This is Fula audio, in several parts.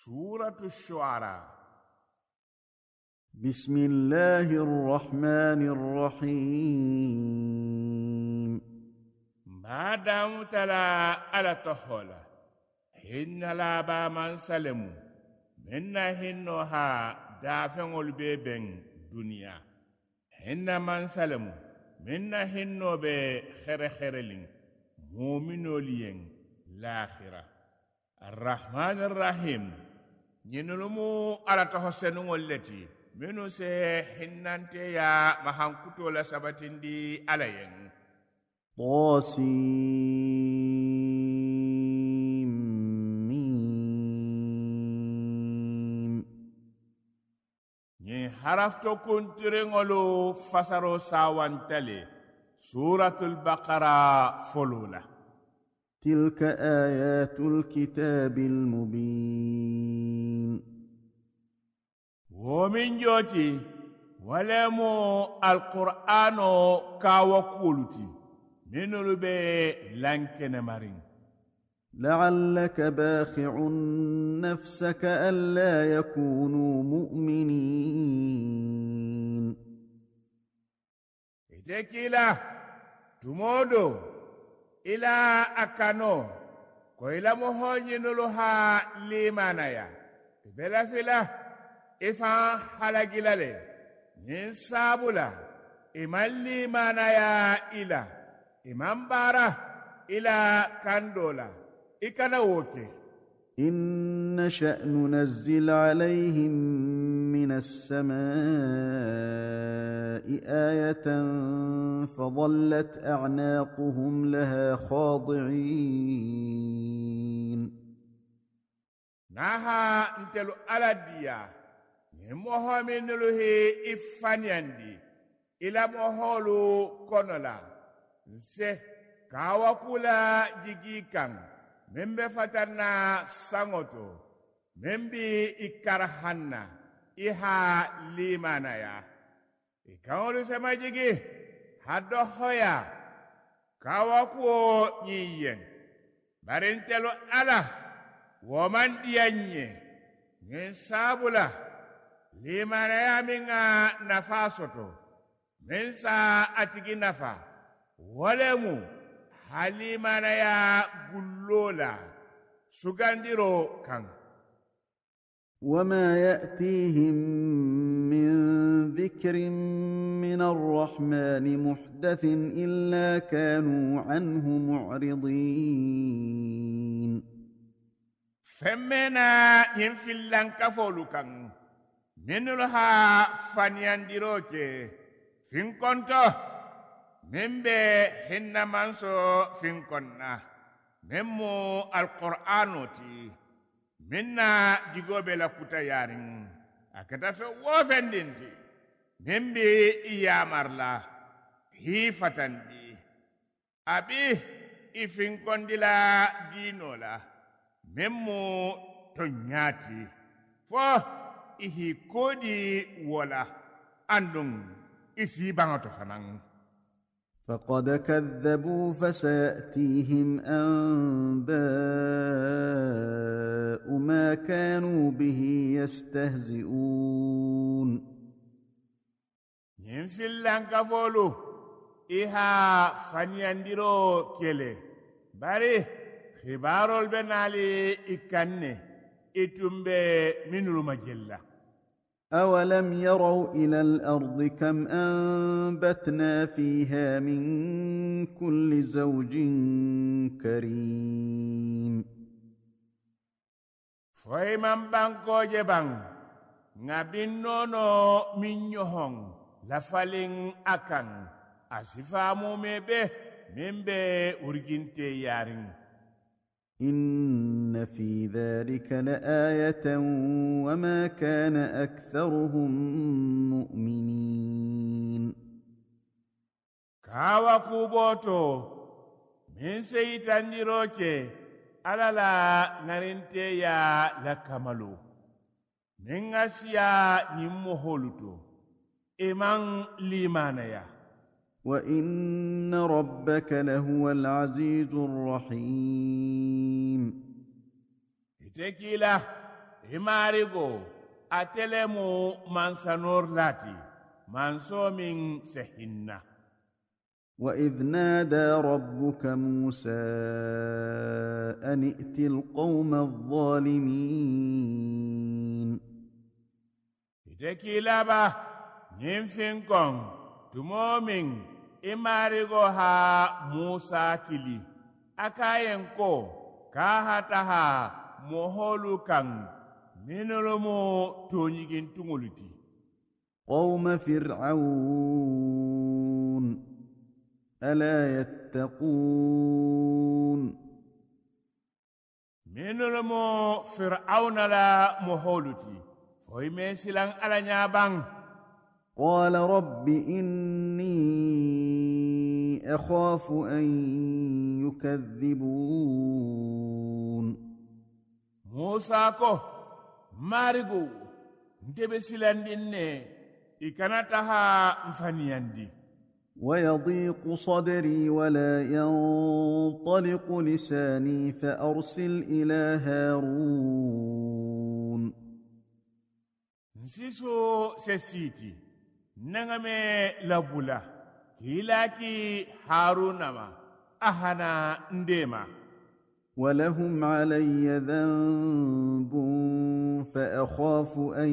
سورة الشعراء. بسم الله الرحمن الرحيم. ما دام تلا على تحولا هن لا با من سلمو منا هنوها دافن البيبن دنيا هن من سلمو منا هنو be خير مؤمنو لين الآخرة. الرحمن الرحيم ينلمو على تحسنو التي منو سي حنانتي يا محنكتو لسبتين دي عليين طاسيم ني حرفتو كنترينولو فسرو ساوانتلي سورة البقرة فلولة. تلك آيات الكتاب المبين. ومن جوتي ولمو القرآن كاوكولتي منو بي لانكن مارين. لعلك باخع نفسك ألا يكونوا مؤمنين. إتكيلا تمودو إلى أكانو كويلا مهوني نلوها ليمانايا بلا فيلا إفا حلاجلالي نسابولا إمان ليمانايا إلا إمان بارا إلى كاندولا إكنا ووكي. إن نشأ ننزل عليهم من السماء آية فظلت أعناقهم لها خاضعين. نها انتلو ألديا نموها من نلوه إفانياندي إلى مهولو كونولا نسي كاوكولا جيجيكان membe fatana sangoto membi ikarhanna iha limana ya ikawolu sema jigi haddo hoya kawakuo nyiyen barintelo ala woman diyanye ngen sabula limana ya minga nafasoto mensa atigi nafa walemu halimana ya gullola sugandiro kan. وما يأتيهم من ذكر من الرحمن محدث إلا كانوا عنه معرضين. فمنا ينفلن كفولو كان منلها فنيانديروكي فين كنتو membe hinna manso finkonna memmo alqur'anoti minna jigobe la kuta yarin akata fe wofendinti membe iyamarla hi fatandi abi ifinkondila dinola memmo tonyati fo ihi kodi wala andung isi bangato fanan. فقد كذبوا فسيأتيهم أنباء ما كانوا به يستهزئون. ينفل لنك فولو إها فنيانديرو كيلي باري خبارو البنالي إكاني إتمبي منو مجلة. أولم يروا إلى الأرض كم أنبتنا فيها من كل زوج كريم. فايمان بانكو جبان نبينونو من يهون لفالين أكان أسفامو مبه مبه أرجنتي يارين. إن في ذلك لآية وما كان أكثرهم مؤمنين. كاوا كوبوتو من سيطان نيروكي على لا نرنتي يا لكمالو من أسيا نموهولتو إمان ليمانيا. وإن ربك لهو العزيز الرحيم. تكيلا himarigo atelemu mansanor lati manso min sehinna. وإذ نادى ربك موسى أن ائت القوم الظالمين Iteki laba nyimfin kong tumomin imarigo ha Musa kili akayen ko kahata ha moholu kan minulumu tonyigin tunguluti قوم فرعون ألا يتقون minulumu fir'auna la moholuti foy mesilang ala nyabang قال رب إني أخاف أن يكذبون Musa ko marigo ndebe silandinne ikanataha mfaniyandi ويضيق صدري ولا ينطلق لساني فأرسل إلى هارون nsiso sesiti nangame labula hilaki harunama ahana ndema ولهم علي ذنب فأخاف أن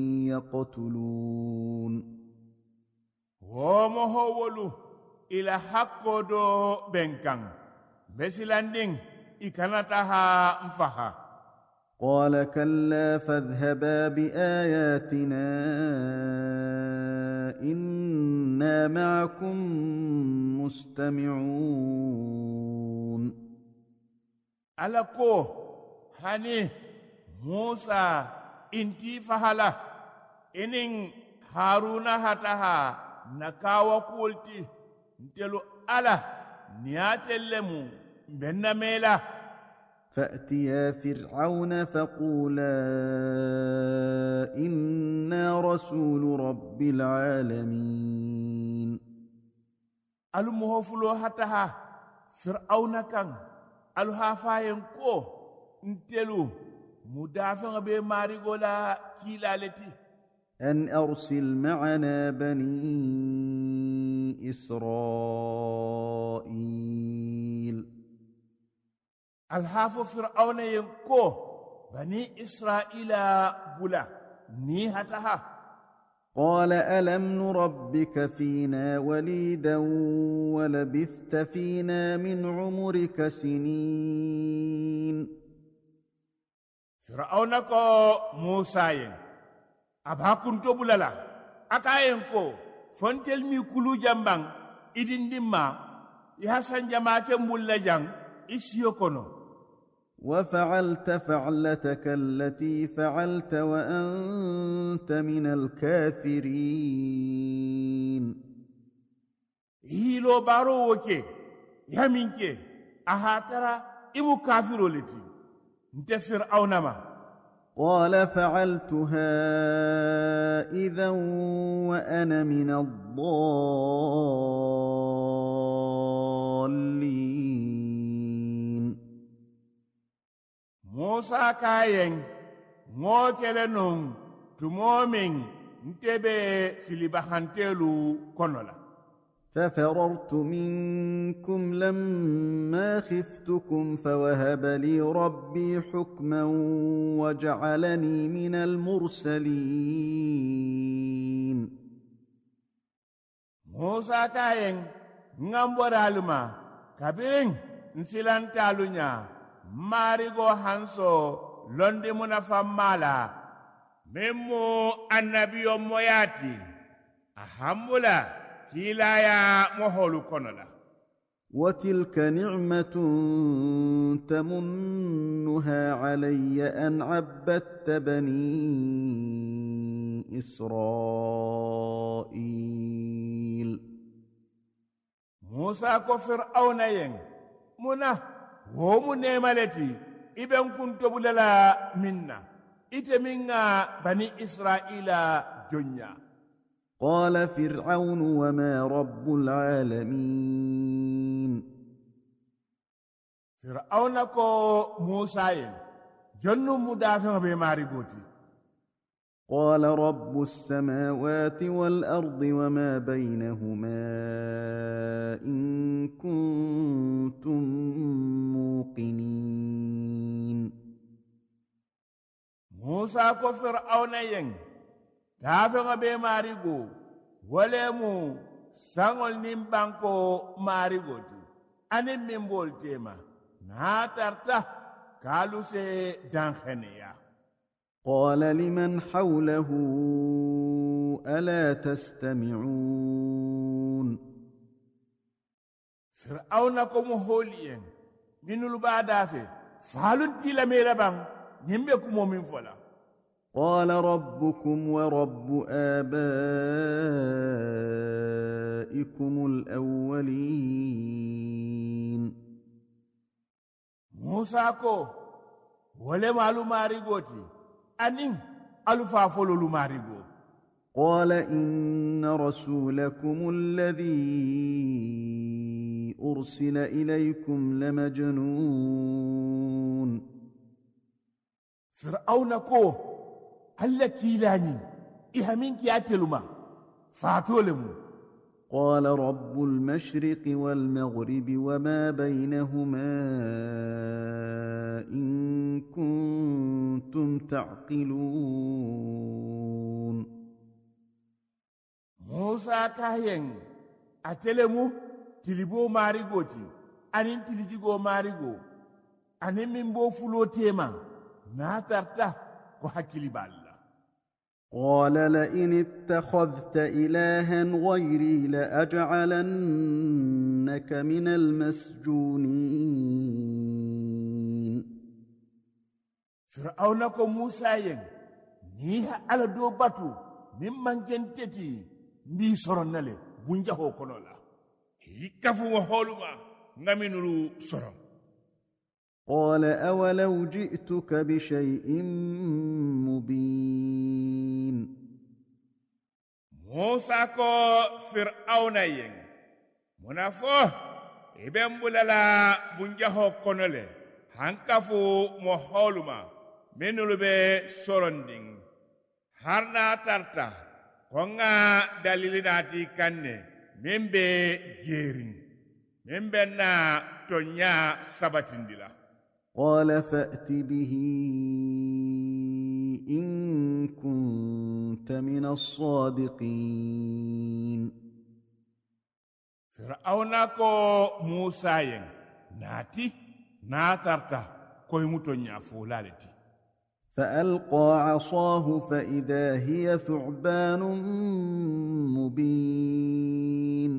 يقتلون womohowolu ila hakkodo benkan besilanding ikanataha mfaha قال كلا فاذهبا بآياتنا إنا معكم مستمعون alako hani Musa inti fahala inin Haruna hataha nakawa kulti ntelu ala niyatellemu bennamela فأتيا فرعون فقولا إنا رسول رب العالمين alumuhofulo hataha fir'auna kan aluhafayen ko ntelu mudafa be marigola kilaleti أن أرسل معنا بني إسرائيل alhafo fir'auna yen ko bani isra'ila bula ni hataha قال ألم نربك فينا وليدا ولبثت فينا من عمرك سنين fir'auna ko Musa yen abakunto bulala akayen ko fontel mi kulu jambang idindimma ihasan jamake mulla jang isiyo kono وفعلت فعلتك التي فعلت وأنت من الكافرين hilo baro woke yaminke ahatara imu kafiro leti nte fir'auna ma قال فعلتها إذا وأنا من الضالين Musa kayen ngokele nung tumomin ntebe filibahantelu konola ففررت منكم لما خفتكم فوهب لي ربي حكما وجعلني من المرسلين Musa kayen ngamboraluma kabirin nsilantalunya marigo hanso londi munafamala memo annabiyo moyati ahambula kilaya moholu konola وتلك نعمة تمنها علي أن عبدت بني إسرائيل Musa ko fir'auna yen muna womu nemaleti iben kunto bulala minna ite minga bani Israila jonya قال فرعون وما رب العالمين fir'auna ko Musa yen jonnu mudafa be mari goti قال رب السماوات والأرض وما بينهما إن كنتم موقنين موسى ko fir'auna yen dafa be mari go walemu sangol nim banko mari goti anin min bol tema na tarta kalu se dankhaniya قال لمن حوله ألا تستمعون فرعون كم هولين منو بعد فالون تيلا ميربان نيمبكم من فلا قال ربكم ورب آبائكم الأولين موسى كو ولا مالو ماريغوتي أنين ألفا فلولو ماريغو قال إن رسولكم الذي أرسل إليكم لمجنون فرعون كو هل كيلاني إهمين كياتلما فاتولمو قال رب المشرق والمغرب وما بينهما إن كنتم تعقلون موسى كاين أتلمو تلبو ماريغوتي أنين تلجيغو ماريغو أنين منبو فلو تيما ناترتا كوحكيلي بالله قال لئن اتخذت إلها غيري لأجعلنك من المسجونين فرعون كو موسى ين نيها على دو باتو ممن جنتتي مي سورنالي بونجا هو كونولا يكفو هولما نامينو سورن قال أولو جئتك بشيء مبين موسى كو فرعون ين منافو إبن بولالا بونجاهو كونولي هانكافو مهولما منولو بي سورندين هارنا تارتا كونغا دليلناتي كاني ممبي جيرين ممبي نا تونيا سباتندلا قال فأت به إن كنت من الصادقين فرعون كو موسى ين ناتي ناترتا كوي متونيا فولالتي فألقى عصاه فإذا هي ثعبان مبين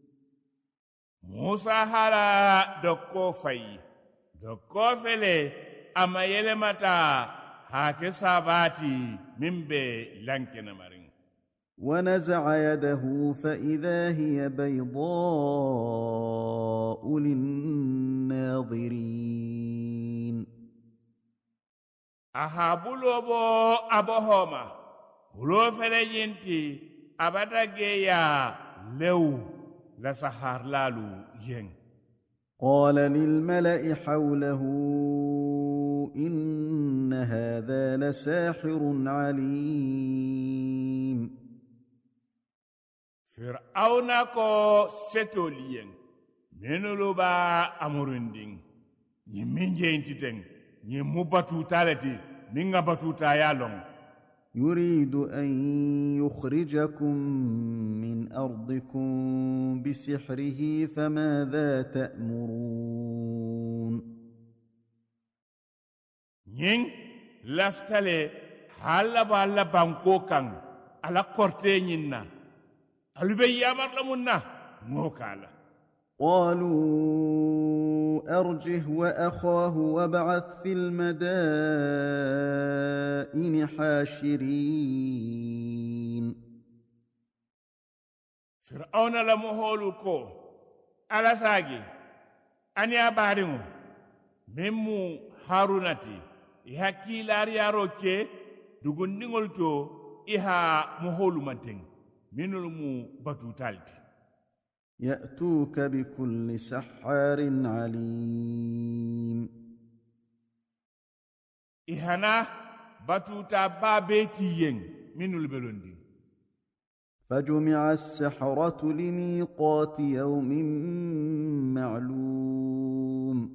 موسى هلا دكو في دكو فيلي أما يلمتا هاكي ساباتي من بي لانكنا مرين ونزع يده فإذا هي بيضاء للناظرين أها بلوبو أبوهما بلو فيلي ينتي أبدا جيا لو لسحار لالو ين قال للملأ حوله إن هذا لساحر عليم فرعون كو ستولين منولو با أمرندين يمين جينتين يمباتو تالتي من باتوتا يالون يريد أن يخرجكم من أرضكم بسحره فماذا تأمرون ين لفتالي حالا بالا بانكو كان على كورتينينا ألبي يامر لمنا موكالا قالوا أرجه وأخاه وابعث في المدائن حاشرين فرعون لمهولوكو على ساجي أني أباريمو ممو هاروناتي إها كيلاريا روكي دوغندينغولتو إها مهولو مانتين منولمو باتوتالتي يأتوك بكل سحار عليم ihana batuta babeti yen minul belondi. فجمع السحرة لميقات يوم معلوم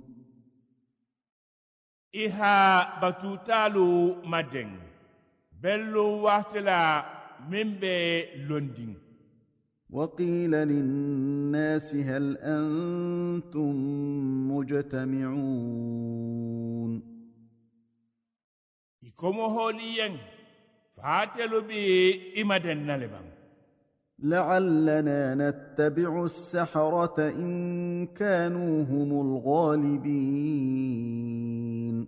إها باتوتالو مدن بلو وقتلا من بي لندن. وقيل للناس هل أنتم مجتمعون إكومو هوليين فاتلو بي إمدن نلبان لعلنا نتبع السحرة إن كانوا هم الغالبين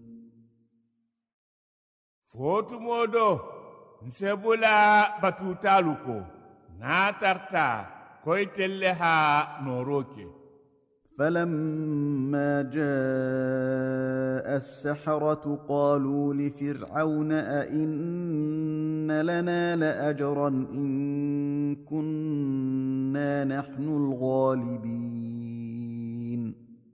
فوتو مودو نسبولا باتوتالوكو ناترتا كويتلها نوروكي. فلما جاء السحرة قالوا لفرعون أئن لنا لأجرا إن كنا نحن الغالبين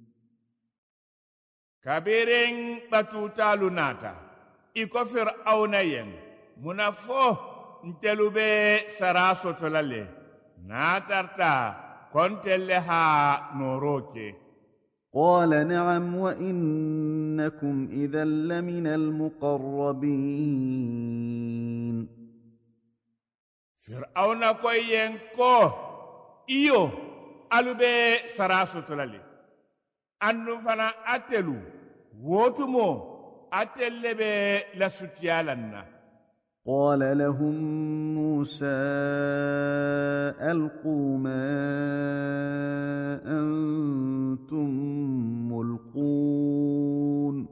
كبيرين باتوتالو ناتا إكو فرعون ين منافو نتلو بي سراسو تلالي ناترتا كنت لها نوروكي. قال نعم وإنكم إذا لمن المقربين فرعون كوين كو إيو ألو بي سراسو تلالي أنو فنا أتلو ووتمو أتل بي لسوتيالنا. قال لهم موسى ألقوا ما أنتم ملقون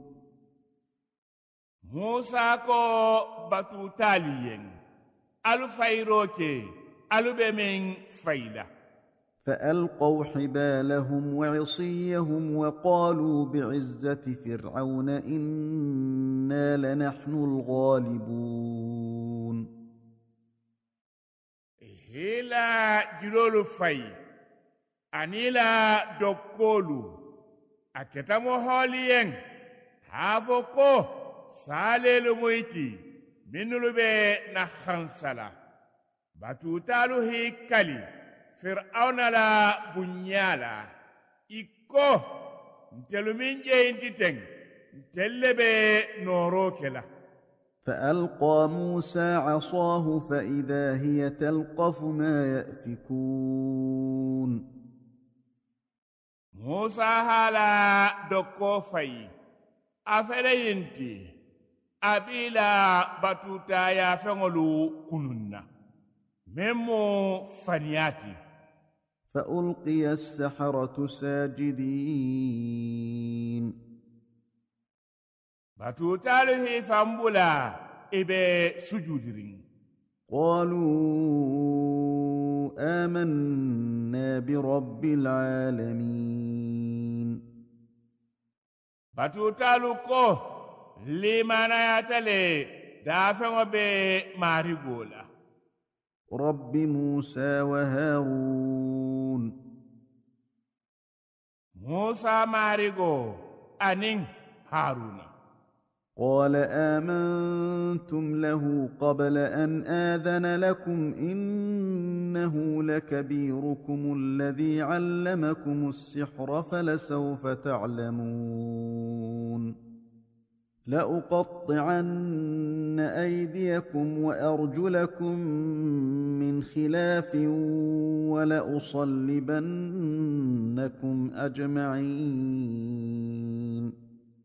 موسى كو باتو تاليين ألو فايروكي ألو بمين فايلة. فألقوا حبالهم وعصيهم وقالوا بعزة فرعون إنا لنحن الغالبون هلا جلولو فاي أنيلا دوكولو أكتمو هوليين هافوكو ساليلو مويتي منولو بي نخنسلا باتوتالو هيكالي فرعون لا بنيالا إكو نتلو من جينتين نتلو بي نوروكلا. فألقى موسى عصاه فإذا هي تلقف ما يأفكون موسى هالا دوكو فاي أفرينتي أبيلا باتوتا يا فنولو كنونا ممو فنياتي. فألقي السحرة ساجدين باتوتاله فامبولا إبه سجودرين قالوا آمنا برب العالمين باتوتالو كو لمانا يتلي دافع به ماريغولا رب موسى وهارون موسى ماريغو أنين هارون. قال آمنتم له قبل أن آذن لكم إنه لكبيركم الذي علمكم السحر فلسوف تعلمون لأقطعن أيديكم وأرجلكم من خلاف ولأصلبنكم أجمعين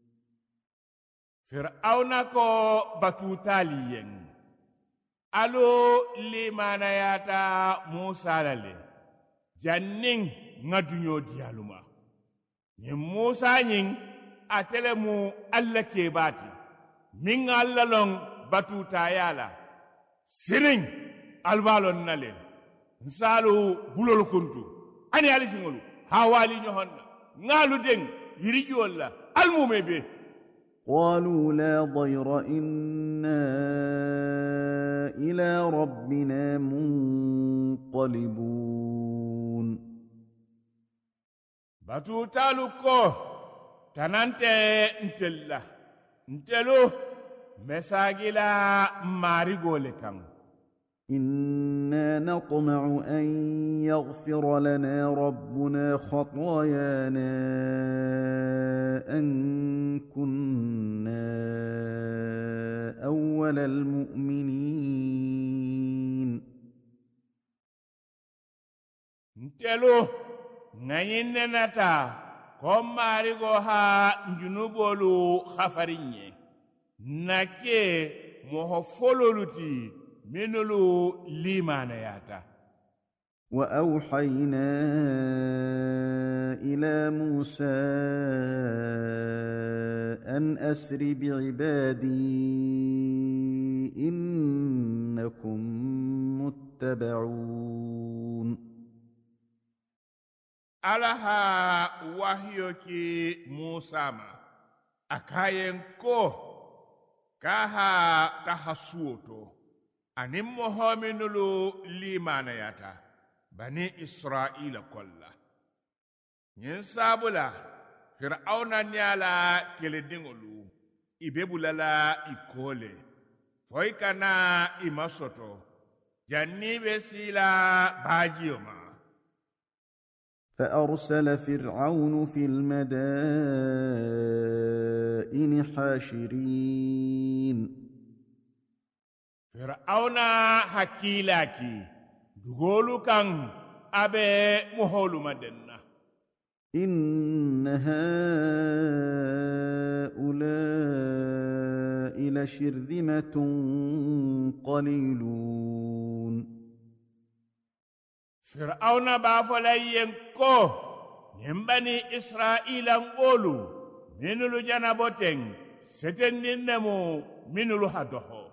فرعون كو باتوتاليين ألو لمانا ياتا موسى للي جنين ندنيو ديالوما موسى نين أتلمو ألا كيباتي من ألا لون باتوتا يالا سرين البالون نالي نسالو بلول كنتو أني علي سنغلو هاوالي نهون نالو دين يريجو الله المومي بي قالوا لا ضير إنا إلى ربنا منقلبون باتوتالو كو تنانتي انتلا انتلو مساجلا ماريغو لكم إنا نطمع أن يغفر لنا ربنا خطايانا أن كنا أول المؤمنين نتلو نين نتا كم ماريغو ها جنوبولو خفريني نكي مهفولولوتي منولو ليمان ياتا وأوحينا إلى موسى أن أسر بعبادي إنكم متبعون alaha wahyoki Musa ma akayen ko kaha tahasuoto anin mohominulu limana yata bani Israila kolla nyin sabula fir'auna nyala keledingolu ibebulala ikole foikana imasoto jannibe sila bajioma فأرسل فرعون في المدائن حاشرين فرعون حكيلاكي دغولو كان أبي مهولو مدنة إن هؤلاء لشرذمة قليلون فرعون بافلاين كو يمبني إسرائيل أنقولوا منلو جنبوتين ستنين نمو منلو هدوه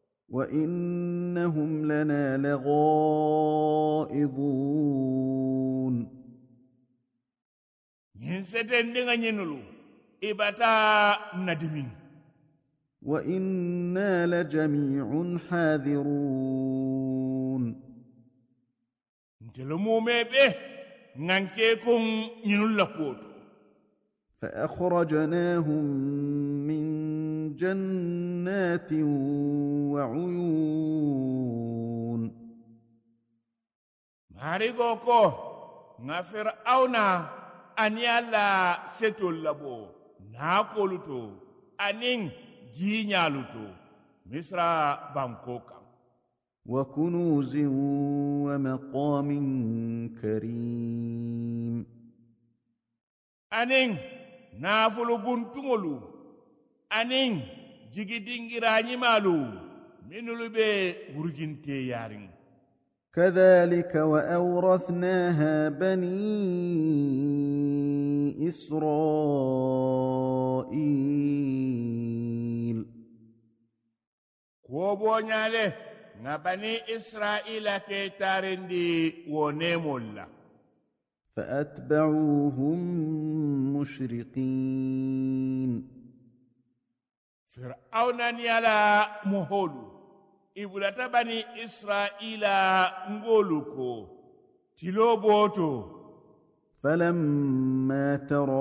وإنهم لنا لغائظون ينستنين نينلو إبتا ندمين وإنا لجميع حاذرون فأخرجناهم من جنات وعيون ماريغوكو نافر أونا أن يالا ستول لبو ناكولوتو أنين جينيالوتو مصر بانكوكا وكنوز ومقام كريم أنين نافلو بنتمولو أنين جيجي دينغراني مالو منولو بي ورجنتي يارين كذلك وأورثناها بني إسرائيل كوبو نيالي نبني إسرائيل كيتارندي ونيمولا فأتبعوهم مشرقين فرعون نيالا مهولو إبولة بني إسرائيل نغولوكو تلوبوتو فلما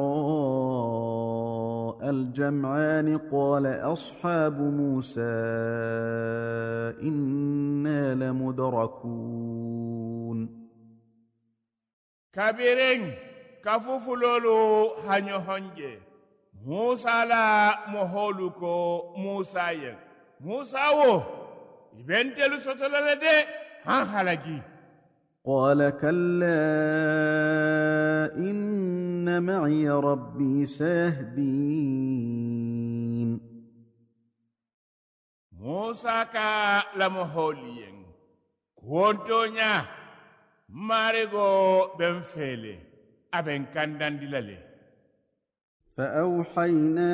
تراءى الجمعان قال أصحاب موسى إنا لمدركون كبيرين كفوفلولو هانيو هنجي موسى لا مهولوكو موسى موسى وو يبنتلو سوتلا لدي هالاجي قال كلا إن معي ربي سيهدين موسى كا لمهولين كونتونيا ماريغو بنفيلي أبن كاندان دلالي فأوحينا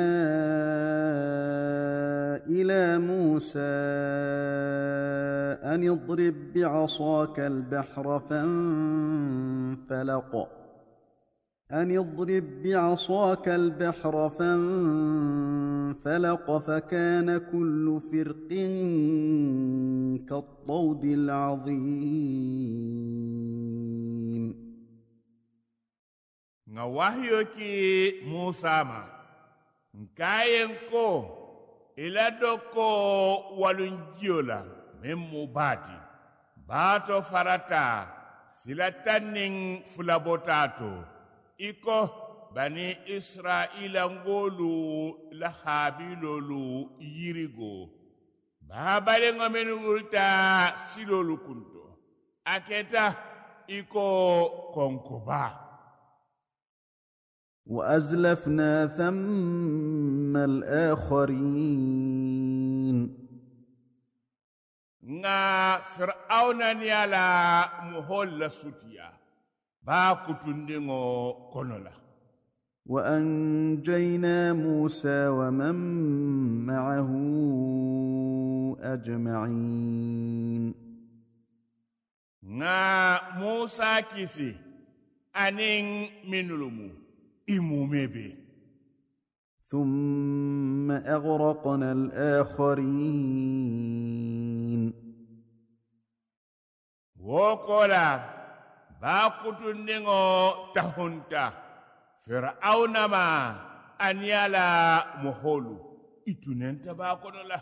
إلى موسى أن اضرب بعصاك البحر فانفلق فكان كل فرق كالطود العظيم nga wahyo ki Musa ma nkayen ko ila doko walunjiola memmu bato farata sila tanning fulabotato iko bani Israila ngolu la habilolu yirigo babale ngomenu ulta silolu kunto aketa iko konkoba وأزلفنا ثم الآخرين nga fir'auna niala muholla sutiya ba kutundingo konola وأنجينا موسى ومن معه أجمعين nga Musa kisi aning minulumu imumebe ثم أغرقنا الآخرين wokola ba kutundingo tahunta fir'auna ma anyala muholu itunenta ba konola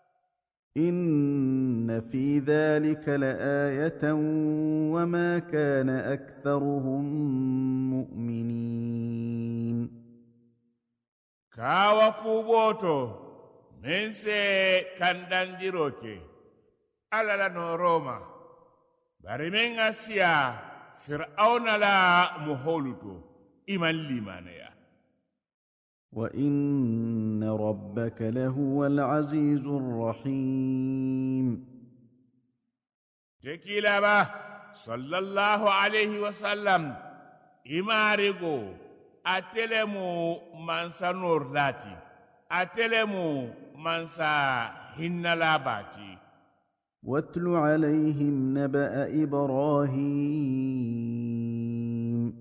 إن في ذلك لآية وما كان أكثرهم مؤمنين kawa kuboto mense kandandiroke alala no Roma bari men asiya fir'auna la muholuto iman limanaya وإن ربك لهو العزيز الرحيم tekilaba sallallahu alaihi wasallam imarigo atelemu mansa norlati atelemu mansa hinnalabati واتل عليهم نبأ إبراهيم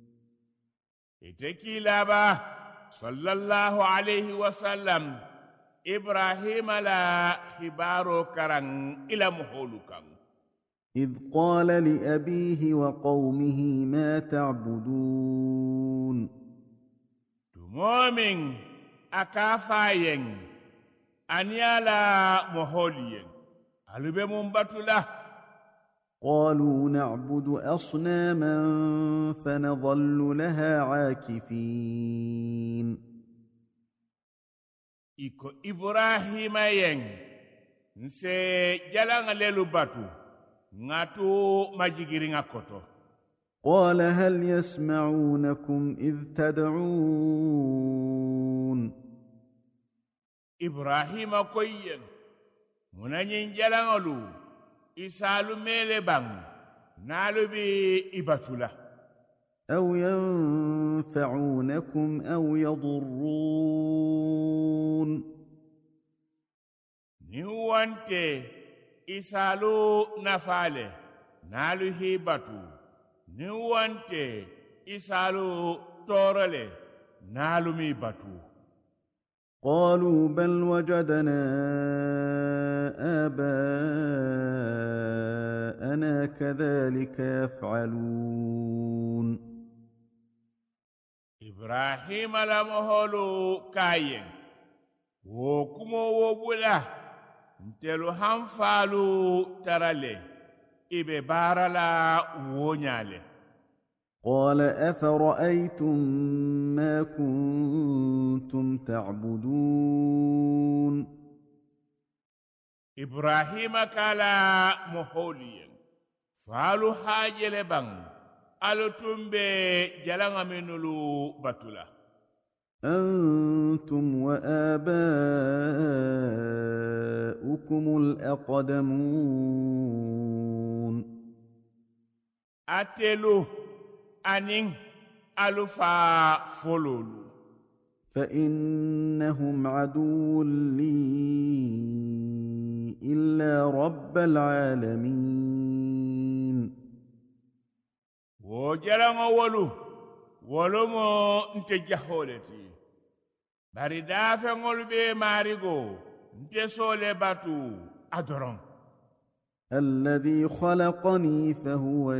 tekilaba sallallahu alaihi wasallam Ibrahim la hibaro karang ila muholukan إذ قال لأبيه وقومه ما تعبدون tumomin akafayen anyala muholiyen alube mumbatula قالوا نعبد أصناما فنظل لها عاكفين iko Ibrahima yen nse jalanga lelu batu ngatu majigiri ngakoto قال هل يسمعونكم إذ تدعون Ibrahima koyen munanyin jalangalu isalu mele bang nalu bi ibatula أو ينفعونكم أو يضرون ni wante isalu nafale nalu hibatu ni wante isalu torale nalu mi batu قالوا بل وجدنا آباءنا كذلك يفعلون Ibrahim la moholu kayen wo kumo wo bula ntelu hanfalu tarale ibe barala wonyale قال أفرأيتم ما كنتم تعبدون Ibrahim kala moholiyen falu hajele bang alutumbe jalanga minulu batula أنتم وآباؤكم الأقدمون atelu aning alufa fololu فإنهم عدو لي إلا رب العالمين wojalanga wolumo nte jaholeti bari dafeŋolu be marigo nte sole batu adoron الذي خلقني فهو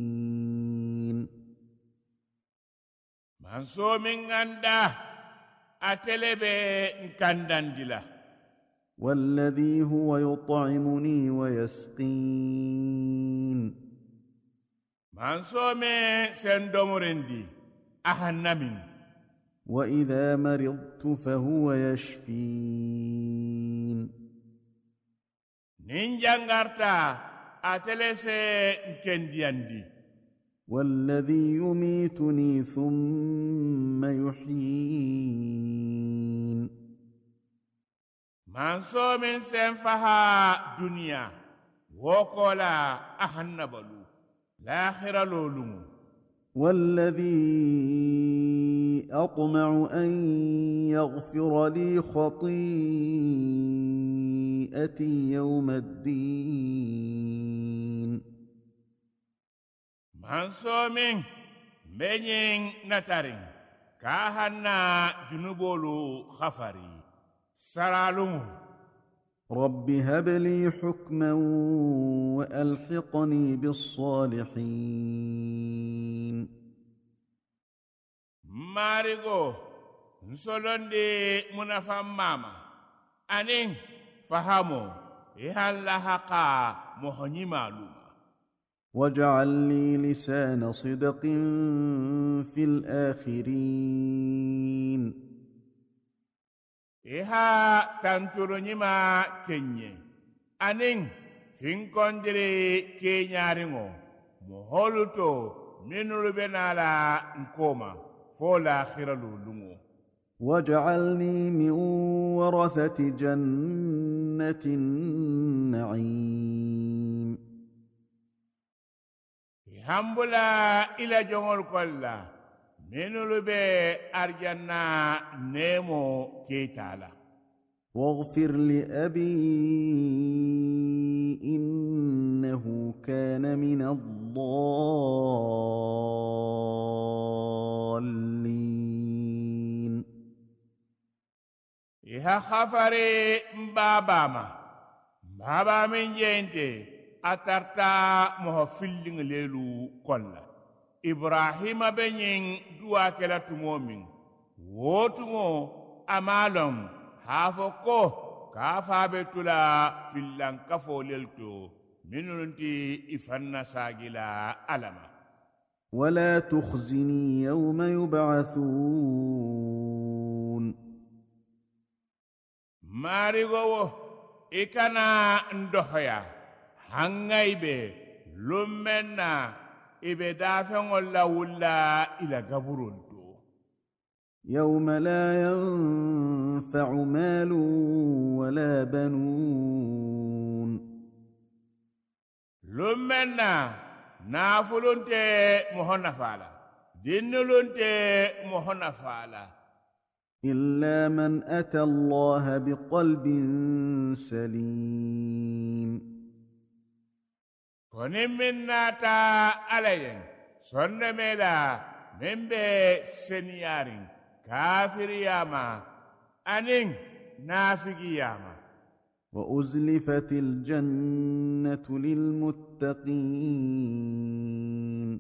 يهدين manso min ganda atelebe nkandandila والذي هو يطعمني ويسقين mansome sendomurendi ahannamin وإذا مرضت فهو يشفين ninjangarta atelese nkendiyandi والذي يميتني ثم يحيين mansomin senfaha duniya wokola ahannabalu l'akhira lolumu والذي أطمع أن يغفر لي خطيئتي يوم الدين mansomin benyin natarin kahanna junubolu khafari saralumu رب هب لي حكما وألحقني بالصالحين marigo nsolonde munafam mama anin fahamo ihalla haqa mohoni maluma واجعل لي لسان صدق في الآخرين iha tanturonyima kenye anin finkondire kenyaringo moholuto minulu benala nkoma fola khiralu lungo واجعلني من ورثة جنة النعيم ihambula ila jongol kolla minulu be arjanna nemo keitala واغفر لأبي إنه كان من الضالين iha khafare mbaba min jente atarta moho filling lelu kolla ibrahima benyin duwa kela tumomin wotumo amalom hafo ko kafabe tula fillan kafo lelto minunti ifanna sagila alama ولا تخزني يوم يبعثون marigowo ikana ndohoya hangaibe lummenna ibe dafengol la wulla ila gaburunto يوم لا ينفع مال ولا بنون lummenna nafulunte mohonna fala dinnulunte mohonna fala إلا من أتى الله بقلب سليم koni min nata alayen sonde meda min be seniyarin kafiriyama anin nafigiyama وأزلفت الجنة للمتقين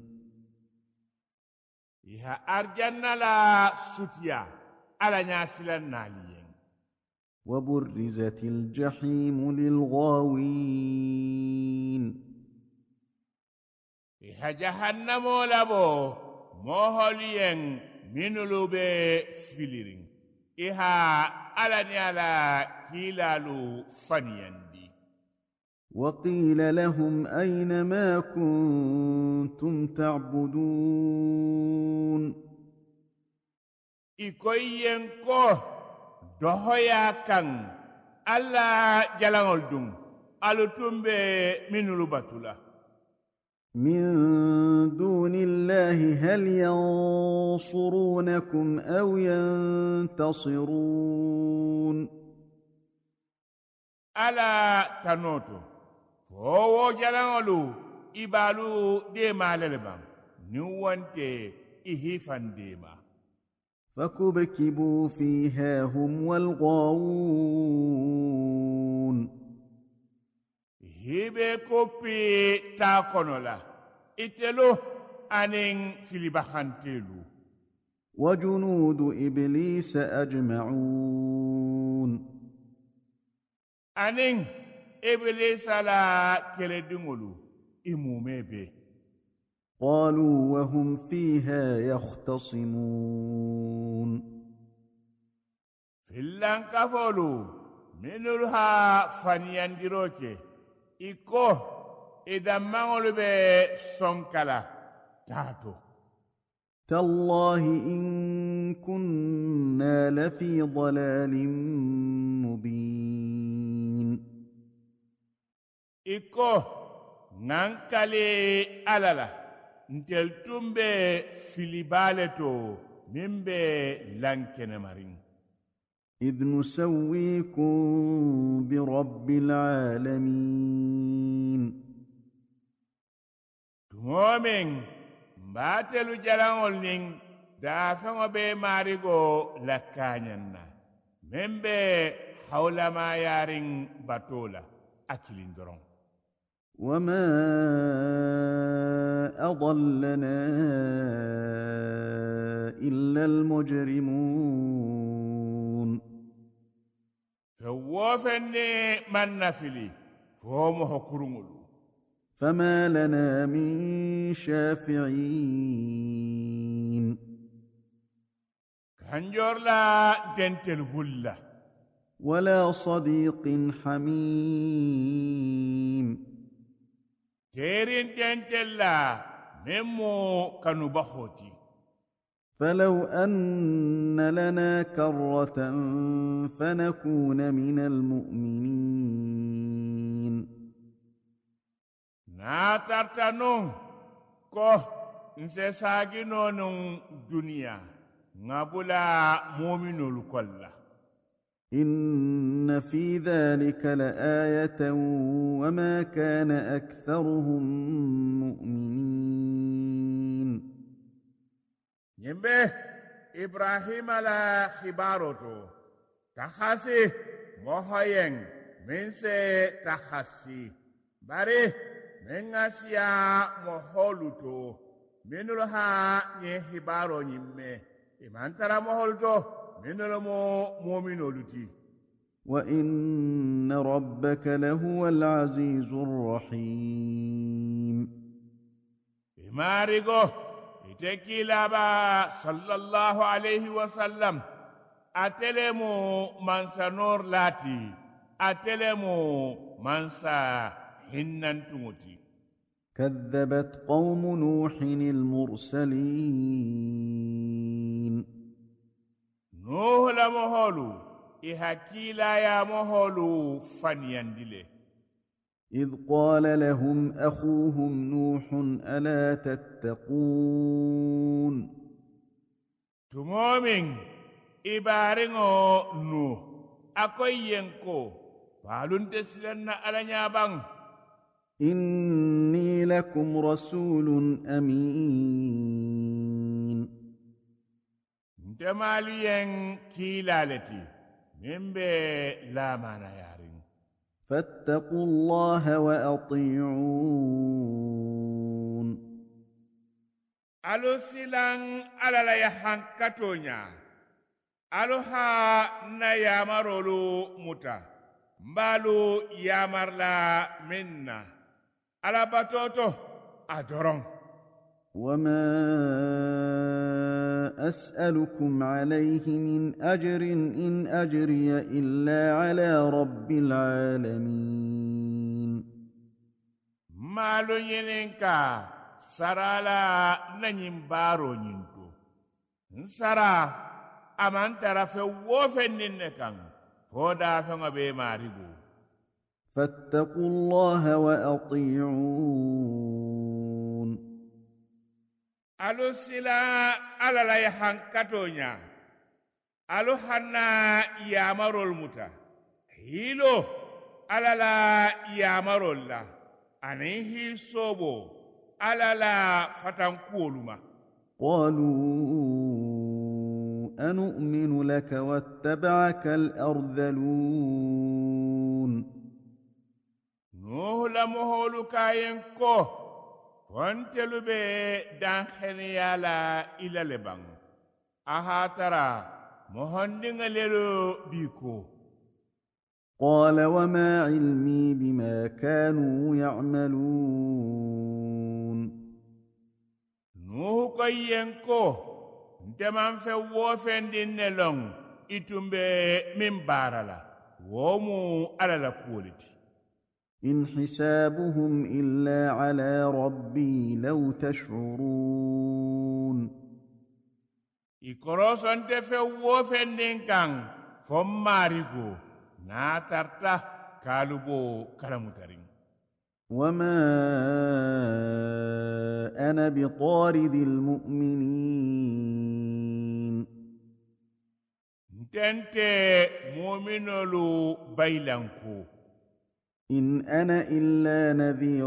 iha arjanna la sutiya ala nyasilan naliyen وبرزت الجحيم للغاوين iha jahannamo labo moholiyen minulu be filirin iha alani ala kilalu faniyandi وقيل لهم أين ما كنتم تعبدون ikoyen ko dohoya kan alla jalangol dum alutumbe minulu batula من دون الله هل ينصرونكم أو ينتصرون ala tanoto fowo jalangolu ibalu de malelebam ni wonte ihifan dema فكبكبوا فيها هم والغاوون hibe kopi ta konola itelo aning filibahantelu وجنود إبليس أجمعون أنين إبليس لا كردمولو إمومي به قالوا وهم فيها يختصمون في اللانكافولو منولها فنيانديروكي إكو إذا مانولو بي سونكالا تاتو تالله إن كنا لفي ضلال مبين إكو نانكالي ألالا نتل تمبي فيليبالتو ممبي لانكنمارين إذ نسويكم برب العالمين تمومين باتلو جلانول نين دافعو بي ماريغو لكانينا ممبي حول ما يارين باتولا أكلين درون وما أضلنا إلا المجرمون فوافني من نفلي فهم حكرمولو فما لنا من شافعين كنجور لا تنتل هلا ولا صديق حميم تيرين تنتل لا ممو كانوا بخوتي فلو أن لنا كرة فنكون من المؤمنين ناترتنون كو نسيساجنون دنيا نابولا مؤمنون كلا إن في ذلك لآية وما كان أكثرهم مؤمنين يمبه إبراهيم على خباروتو تخاسي موهين من سي تخاسي باري من أسيا موهولوتو منولها نهبارو نيمي إمان ترى موهولتو منولمو مؤمنولوتي وإن ربك لهو العزيز الرحيم إماريغو إتكيلابا صلى الله عليه وسلم أتلمو منسى نور لاتي أتلمو منسى هنن تموتي كذبت قوم نوح المرسلين نوح لمهولو إهكيلا يا مهولو فنياندلي إذ قال لهم أخوهم نوح ألا تتقون تمومين إبارينو نوح أكوي ينكو فالون تسلن على نيابان إني لكم رسول أمين نتماليين كيلالتي من بي لا مانا يارين فاتقوا الله وأطيعون ألو سيلان على لا يحان كاتونيا ألو ها نيامرولو متا مبالو يامر لا منا على باتوتو أدورون وما أسألكم عليه من أجر إن أجري إلا على رب العالمين مالو ينكا سرالا ننين بارو نينتو سرا أمان ترى وفن نكان فودا فما بي ماريغو فاتقوا الله وأطيعون ألو سلا على لا يحان كاتونيا ألو حنا يامرو المتا هيلو على لا يامرو الله أنيه صوبو على لا فتنكولما قالوا أنؤمن لك واتبعك الأرذلون نوح لمهولو Fontelu be dan kheniya la ila leban ahatara mohondingalelo biko. قال وما علمي بما كانوا يعملون Nuhu ko yenko nteman fe wofendin nelong itumbe min barala womu alala kuoliti. إن حسابهم إلا على ربي لو تشعرون Ikorosonte fe wofendin kan fommarigo na tarta kalubo kalamutarin. وما أنا بطارد المؤمنين Ntente muminolu bailanko. إن أنا إلا نذير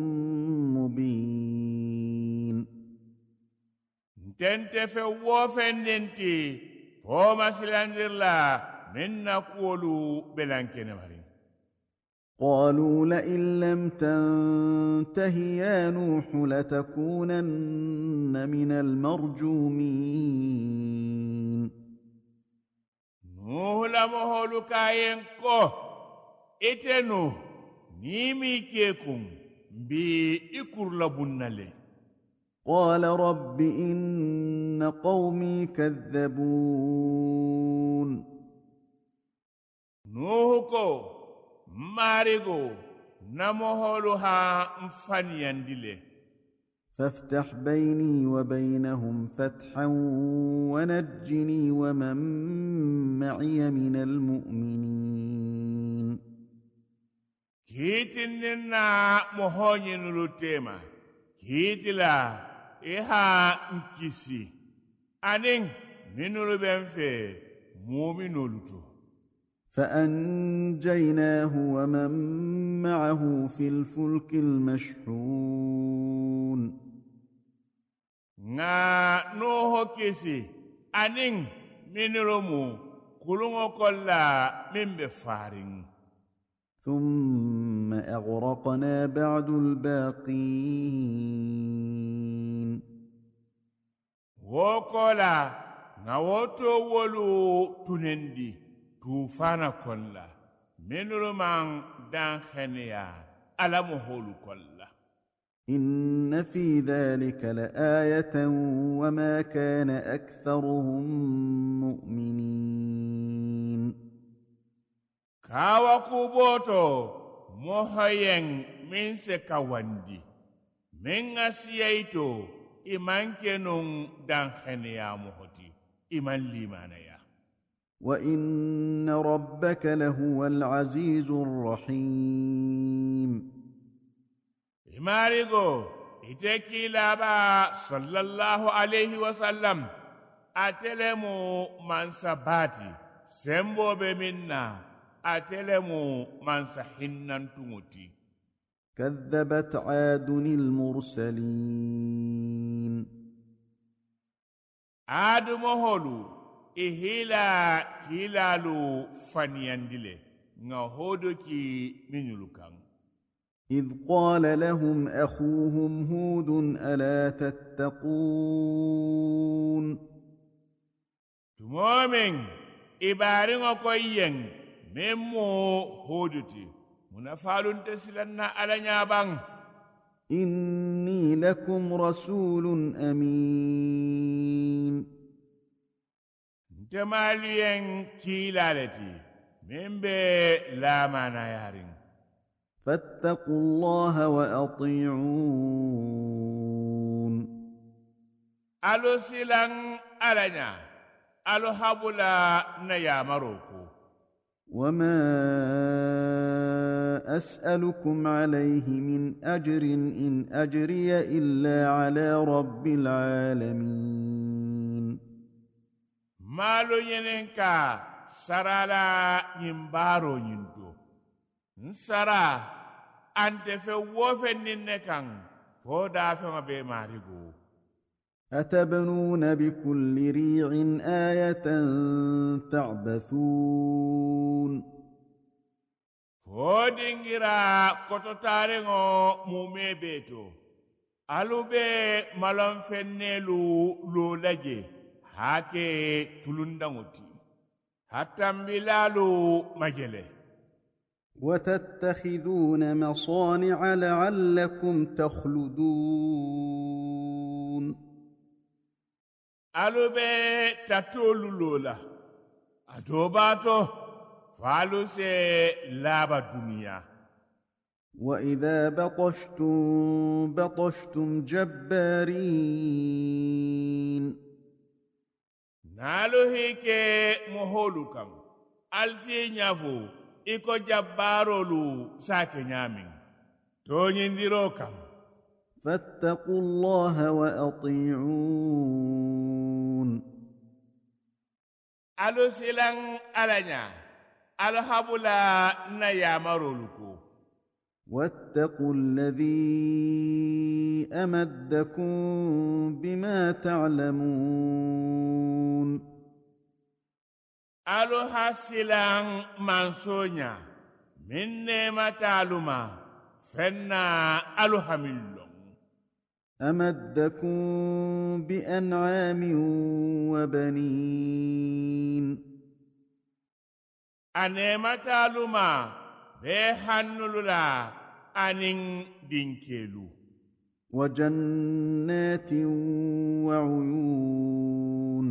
مبين Ntente fe wofendinti foma silandirla minna kuolu belankene marin. قالوا لئن لم تنته يا نوح لتكونن من المرجومين Nuhu la moholu kayen ko itenu nimi kekum bi ikurla bunnale. قال رب إن قومي كذبون Nuhu ko marigo na moholu ha mfaniyandile. فافتح بيني وبينهم فتحا ونجني ومن معي من المؤمنين Hitinina mohonyinulu tema hitila iha nkisi aning minulu benfe muminulu to. فأنجيناه ومن معه في الفلك المشحون Nga Nuhu kisi aning minulu mu kulungo kolla mimbe faring. ثم أغرقنا بعد الباقين Wokola nga woto wolu tunendi tufana kolla minulu man dan khaniya alamu holu kolla. إن في ذلك لآية وما كان أكثرهم مؤمنين Kawa kuboto mohayen min se kawandi min asiyaito iman kenun dan khaniya mohoti iman limanaya. وإن ربك لهو العزيز الرحيم Imarigo iteki laba sallallahu alaihi wasallam atelemu mansabati sembo be minna atelemu mansahinnan tumuti. كذبت عاد المرسلين Adu moholu ihila hilalu faniyandile nga hodoki minyulukan. إذ قال لهم أخوهم هود ألا تتقون Tumomin ibaringo koyen memo hoduti munafalun tesilanna alanya bang. إني لكم رسول أمين Ntemaliyen kilaleti membe lamana yaring. فاتقوا الله وأطيعون Alo silang alanya alo habula na yamaroko. وما أسألكم عليه من أجر إن أجري إلا على رب العالمين Malo yenenka sarala nyimbaro nyinto. Nsara ante fe wofe ninne kan foda fe mabe marigo. أتبنون بكل ريع آية تعبثون Fodingira kototarengo mume beto. Alube malon fennelu lo laje hake tulundanguti hatambilalu majele وتتخذون مصانع لعلكم تخلدون alube tatolulola adobato falu se laba dunia وإذا بطشتم بطشتم جبارين nalu hike moholu kam alsi nyafu iko jabbarolu sake nyamin to nyindiro kam فاتقوا الله وأطيعون alu silang alanya alhabula na yamaroluko واتقوا الذي أمدكم بما تعلمون alu hasilang mansonya minne mataluma fenna alu hamillon أمدكم بأنعام وبنين ane mataluma be hannulula anin dinkelu وجنات وعيون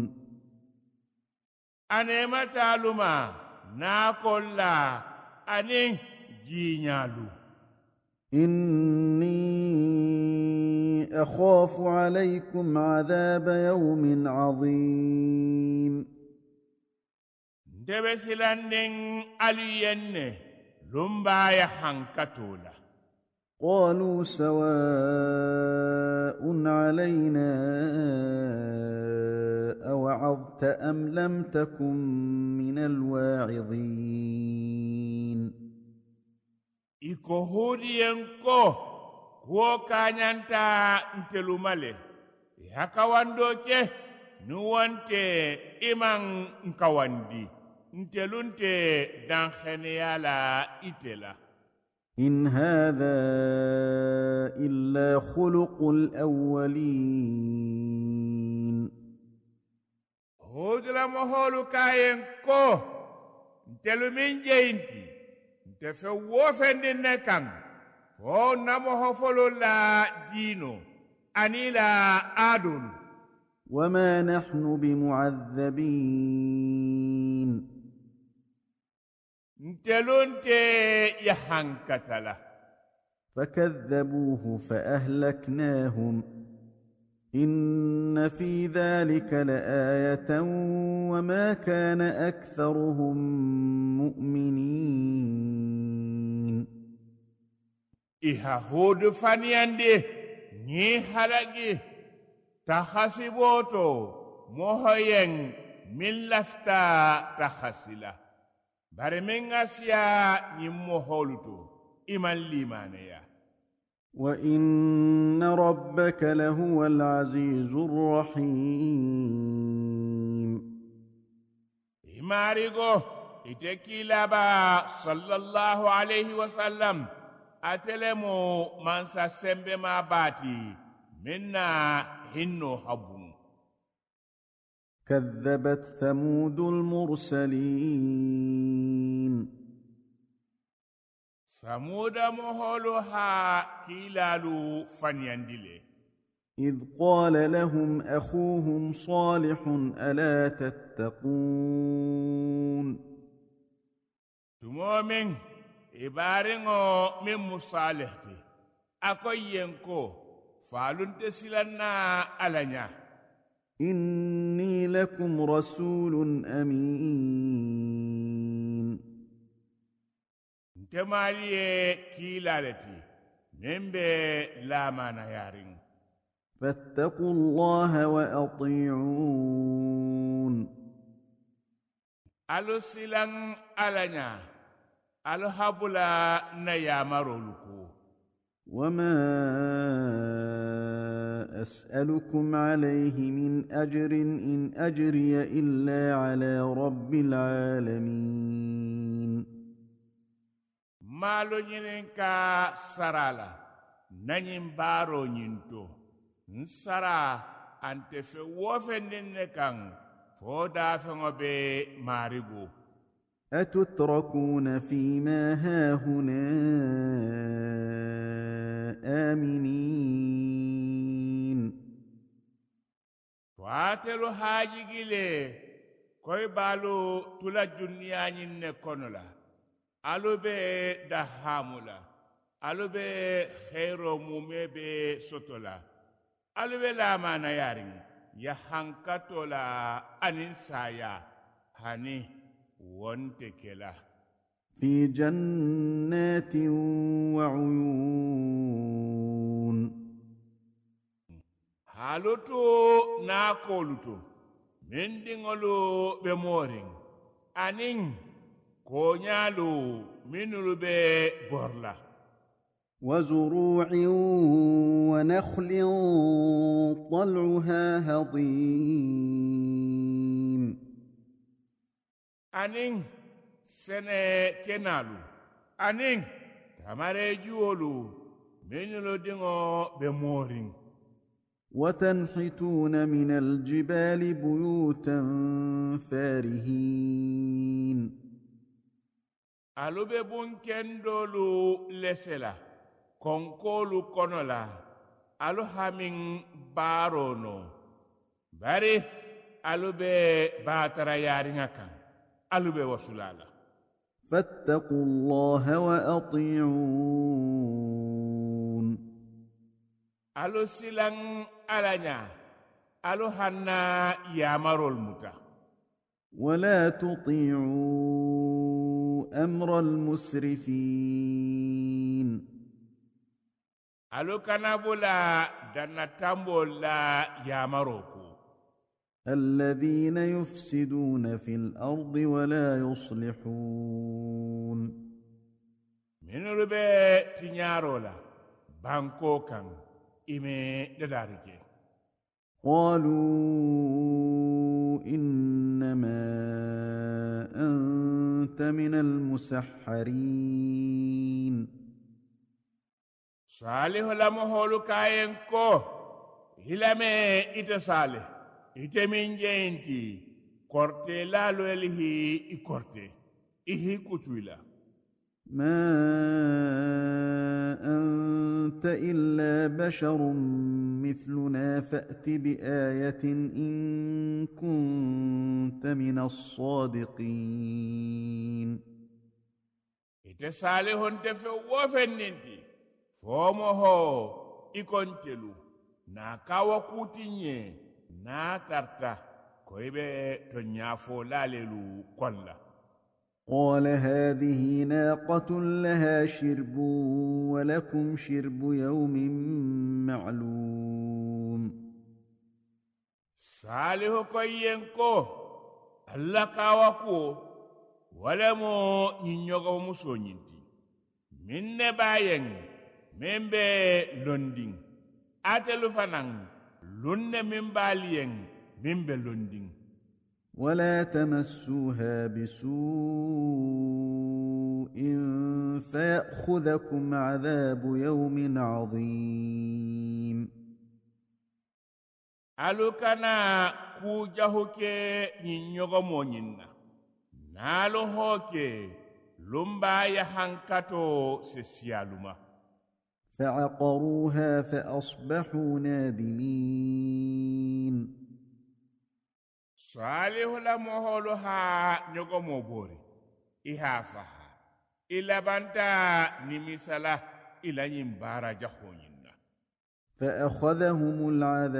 ane mataluma nakolla anin jinyalu إني أخاف عليكم عذاب يوم عظيم ndebe silandin aliyenne lumbaya hankatola قالوا سواء علينا أوعظت أم لم تكن من الواعظين iko hudiyenko kuwo kanyanta ntelumale hakawandoke nuwante iman nkawandi ntelunte dankheneyala itela إن هذا إلا خلق الأولين hudula moholu kayenko ntelumin jeyinti ntefe wofendinne kan fo namoho folola dino anila adolu وما نحن بمعذبين ntelunte yahankatala فكذبوه فأهلكناهم إن في ذلك لآية وما كان أكثرهم مؤمنين iha hudu faniyande ni halagi tahasiboto mohoyen min lafta tahasila bare min asiya ñin moholuto iman limaneya وإن ربك لهو العزيز الرحيم imarigo ite kilaba sallallahu alayhi wa sallam atelemo mansa sembe ma bati minna hinno habun كذبت ثمود المرسلين samuda moholu ha kilalu fanyandile إذ قال لهم أخوهم صالح ألا تتقون tumomin ibaringo min musalihti akoyenko falunte silanna alanya إني لكم رسول أمين ntemaliye kilaleti nembe lamana yarin فاتقوا الله وأطيعون alu silan alanya alu habula na yamaroluko وما أسألكم عليه من أجر إن أجري إلا على رب العالمين malo ñinen ka sarala nañin baro ñinto nsara ante fe wofendin ne kan fo dafeŋo be maarigo أتتركون فيما هاهنا آمنين فاتلو هاجيغيلي koy balu tula duniyañin ne kono la alu be dahamula alu be khero mume be sotola alu be lamana yarin ya hankatola anin saya hani wonte kela في جنات وعيون halutu na kolutu mindiŋolu be moorin aniŋ koñaalu minulu be borla وزروع ونخل طلعها هضيم aniŋ sene kenaalu aniŋ tamareejuwolu minulu diŋo be moorin وتنحتون من الجبال بيوتا فارهين alu be bunkendolu lesela konkolu konola alu hamin barono bari alu be batara yaringa kan alu be wasulala فاتقوا الله وأطيعون alu silang alanya alu hanna yamarol muta ولا تطيعوا أمر المسرفين alu kanabula dana tambola yamaroko الذين يفسدون في الأرض ولا يصلحون minulu be tinyarola banko kan ime dadarike قالوا إنما أنت من المسحرين صالح لمهولو كاين كو هلامي إتا صالح إتا من جينتي كورتي لالو إلهي إكورتي إهي كتويلا ما أنت إلا بشر مثلنا فأت بآية إن كنت من الصادقين إتا صالح انتفي وفننتي فوموهو إكونتلو ناكا وكوتيني ناتارتا كويبه تنيافو لاللو كونلا قال هذه ناقة لها شرب ولكم شرب يوم معلوم صالح كوينكو الله كاوكو ولمو نينيوغو مسونينتي من نباين من بي لندين أتلو فنان لن من بالين من بي لندين ولا تمسوها بسوء فيأخذكم عذاب يوم عظيم alukana kujahuke nyinyogo monyinna nalo hoke lumba ya hankato sesialuma فعقروها فأصبحوا نادمين صالح لمهولها نيوغو موبوري إهافها إلا بانتا نمسلا إلا يمبارا جهونينا فأخذهم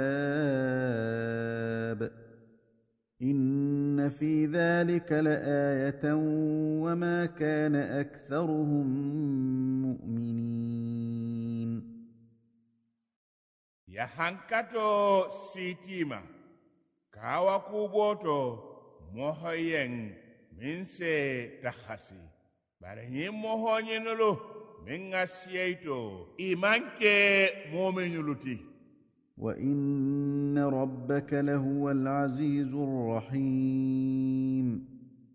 العذاب إن في ذلك لآية وما كان أكثرهم مؤمنين يا هانكاتو سيتيما كاوا كوبوتو موهين من سي تخاسي بارني موهونينلو من اسييتو إيمانكي مومنيلوتي وإن ربك لهو العزيز الرحيم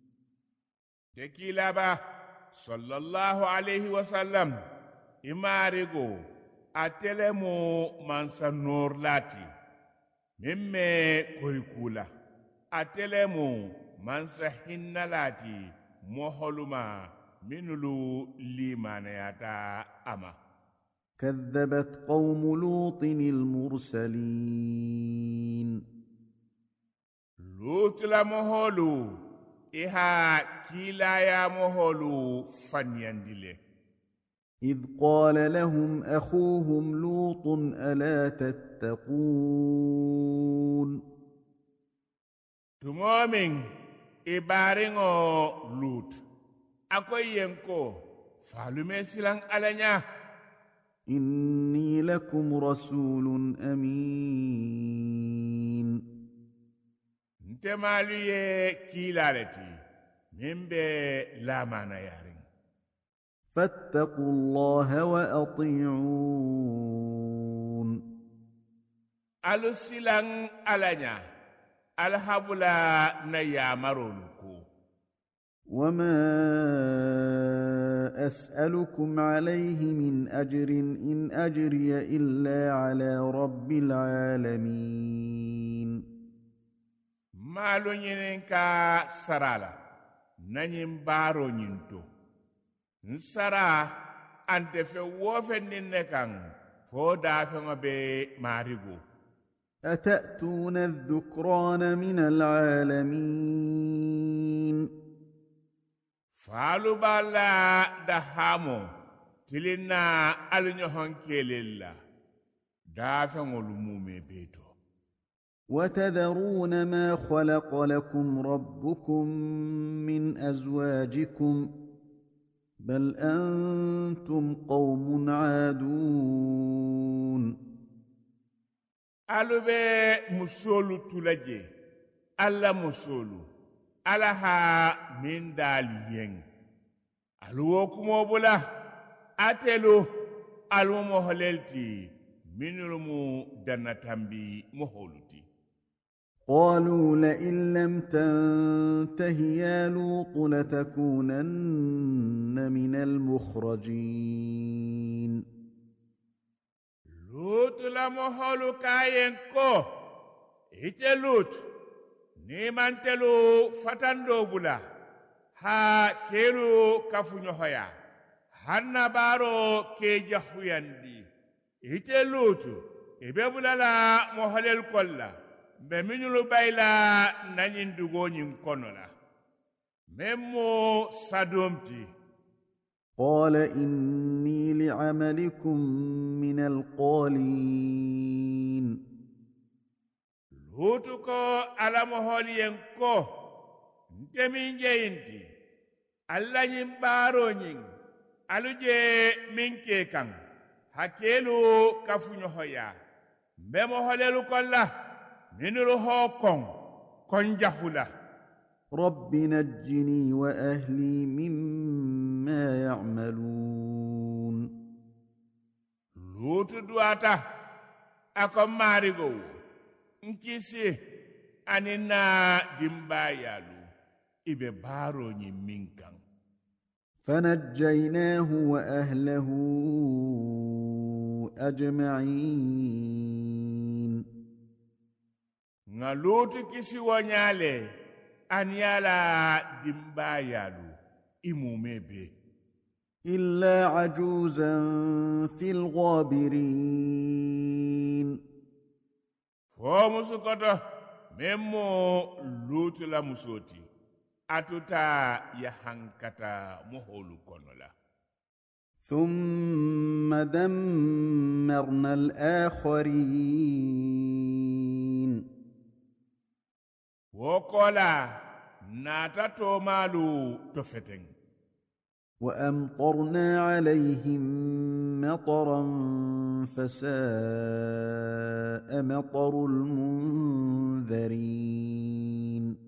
تكيلابا صلى الله عليه وسلم إماريغو أتلمو منسى نور لاتي mimme korikula atelemu mansa hinnalati moholuma minulu limanayata ama. كذبت قوم لوط المرسلين لوط لا مهولو إها كيلا يا مهولو فنيانديلي إذ قال لهم أخوهم لوط ألا تتقون تمومين إبارينو لوط أكو ينكو فالومي سيلان ألانيا إني لكم رسول أمين نتمالي كيلالتي من بي لا معنى يارين فاتقوا الله وأطيعون ألسلان ألانيا الحبلا نيامرونكو وما أسألكم عليه من أجر إن أجري إلا على رب العالمين مالو نينكا سرالا نانيم بارو نينتو نسرا أنت في وفن نكان فودا فما بي ماريغو أتأتون الذكران من العالمين فالو بالا دهامو تلنا ألنيهون كيليلا دافن ولمومي بيتو وتذرون ما خلق لكم ربكم من أزواجكم بل أنتم قوم عادون ألو بي مسولو تولجي ألا مسولو ألها من داليين ألو وكمو بلا أتلو ألو مهللتي من رمو دنتنبي مهولتي قالوا لئن لم تنته يا لوط لتكونن من المخرجين لوط لمهول كاينكو إتلوط نيمانتلو فتندو بلا ها كيلو كفنو هيا هانا بارو كي جحوياندي إتلوط إبابولا لا مهلل كلا بمنلو بايلا نانين دوغونين كونولا ممو صدومتي قال إني لعملكم من القالين لوتوكو على مهولينكو نتمين جينتي الله يمبارونين aluje minke kan hakelu kafunyo hoya bemo holelu kolla minulu hokon konjahula رب نجني وأهلي مما يعملون lutu duata ako marigo nkisi anina dimbayalu ibe baro nyi minkan فنجيناه وأهله أجمعين ngalutu kisi wanyale anyala dimbayalu imumebe إلا عجوزا في الغابرين فومسكوتو ممو lutu la musoti atuta yahankata muholu konola ثم دمرنا الآخرين wokola nata to malu to feten وأمطرنا عليهم مطرا فساء مطر المنذرين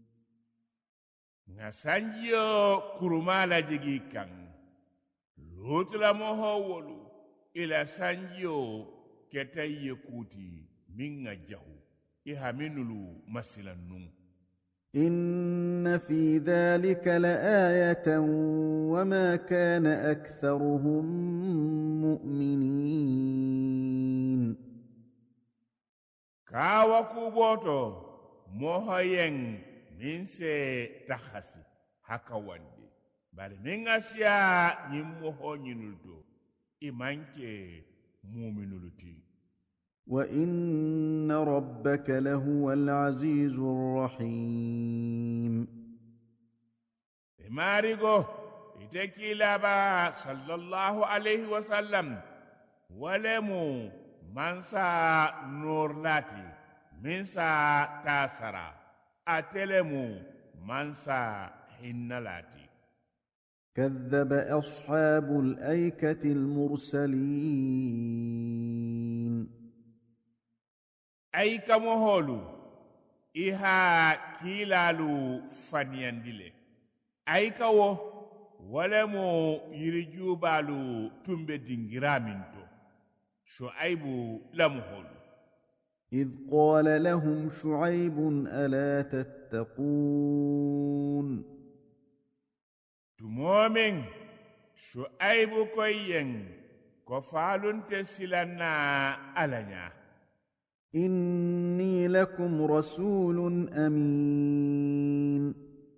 ngasanjio kurumala jigi kan lutla mohowolu ila sanjio ketaye kuti minga jahu ihaminulu masilannu إن في ذلك لآية وما كان أكثرهم مؤمنين kawa kuboto mohoyen min se takhasi haka wande bari min asiya nyim moho nyinuldo imanke mu'minuluti وإن ربك لهو العزيز الرحيم ماريغو إتكي لابا صلى الله عليه وسلم ولمو منسى نور لاتي منسى تاسرا أتلمو منسى حنلاتي كذب أصحاب الأيكة المرسلين أيكا مهولو إها كيلالو فنيانديلي أيكا و ولمو يرجوبالو تنبه دينجرامينتو شعيب لمهولو إذ قال لهم شعيب ألا تتقون تمومن شعيب كوين كفالون تسلنا ألنيا إني لكم رسول أمين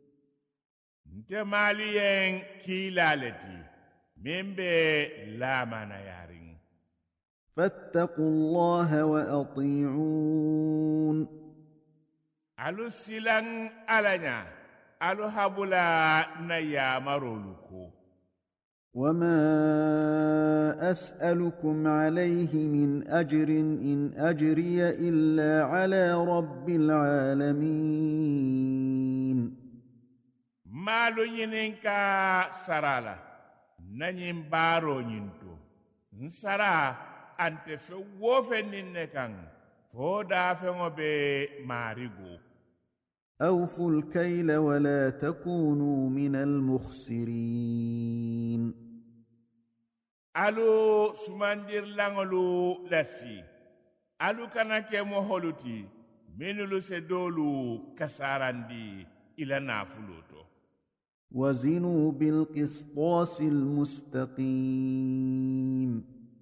نتماليين كيلالتي من بي لا مانا يارين فاتقوا الله وأطيعون ألو سلان ألنيا ألو هبولا نيا مرولوكو وما أسألكم عليه من أجر إن أجري إلا على رب العالمين مالو ينينكا سرالا نانيم بارو ينتو نسرا أنت في وفن نكان فودا فنو بي ماريغو أوفوا الكيل ولا تكونوا من المخسرين alu sumandir langolu lasi alu kana ke moholuti menulu sedolu kasarandi ila nafuluto وزنوا بالقسطاس المستقيم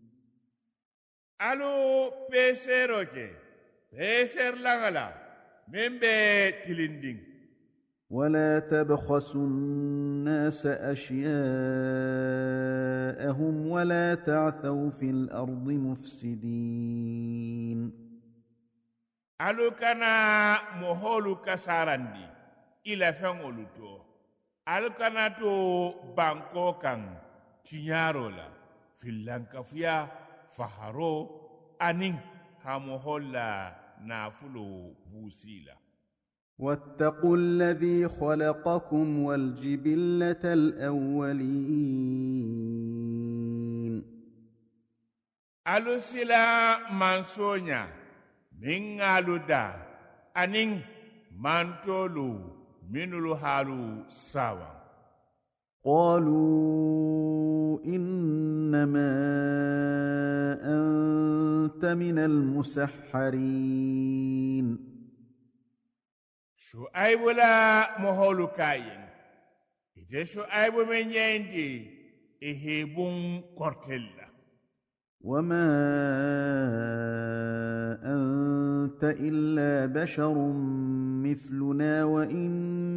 alu peseroke peser langala membe tilinding ولا تبخسوا الناس أشياءهم ولا تعثوا في الأرض مفسدين alu kana moholu kasarandi ila fengoluto alu kana to banko kan tinyarola filankafiya faharo anin ha moholla nafulo busila واتقوا الذي خلقكم والجبلة الأولين alu sila mansonya min alu da anin mantolu minulu halu sawa قالوا إنما أنت من المسحرين Shu'aibu la moholu kayin ite Shu'aibu men yendi ehebun kortella وما أنت إلا بشر مثلنا وإن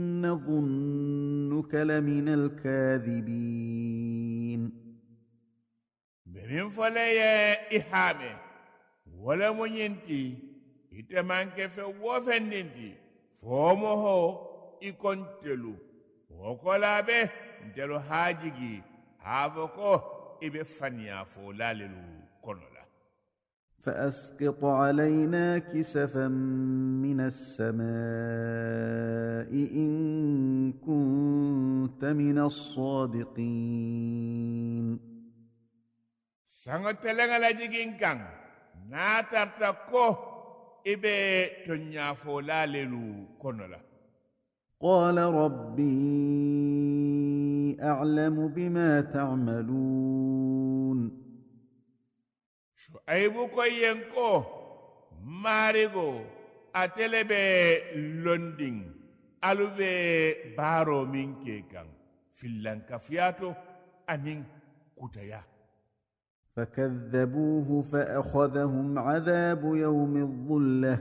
نظنك لمن الكاذبين bemin foleye ihame wala mo yenti ite manke fe wofendindi fomo ho ikontelu wokolabe ndelo hajigi havoko ibe fania fo lalelu konola فأسقط علينا كسفا من السماء إن كنت من الصادقين sangotelenga la jigin kan na tarta ko ibe tonya fo lalelu konola قال ربي أعلم بما تعملون Shu'aibu ko yenko marigo atelebe londing alube baro minke kan filanka fiato anin kutaya فكذبوه فأخذهم عذاب يوم الظلة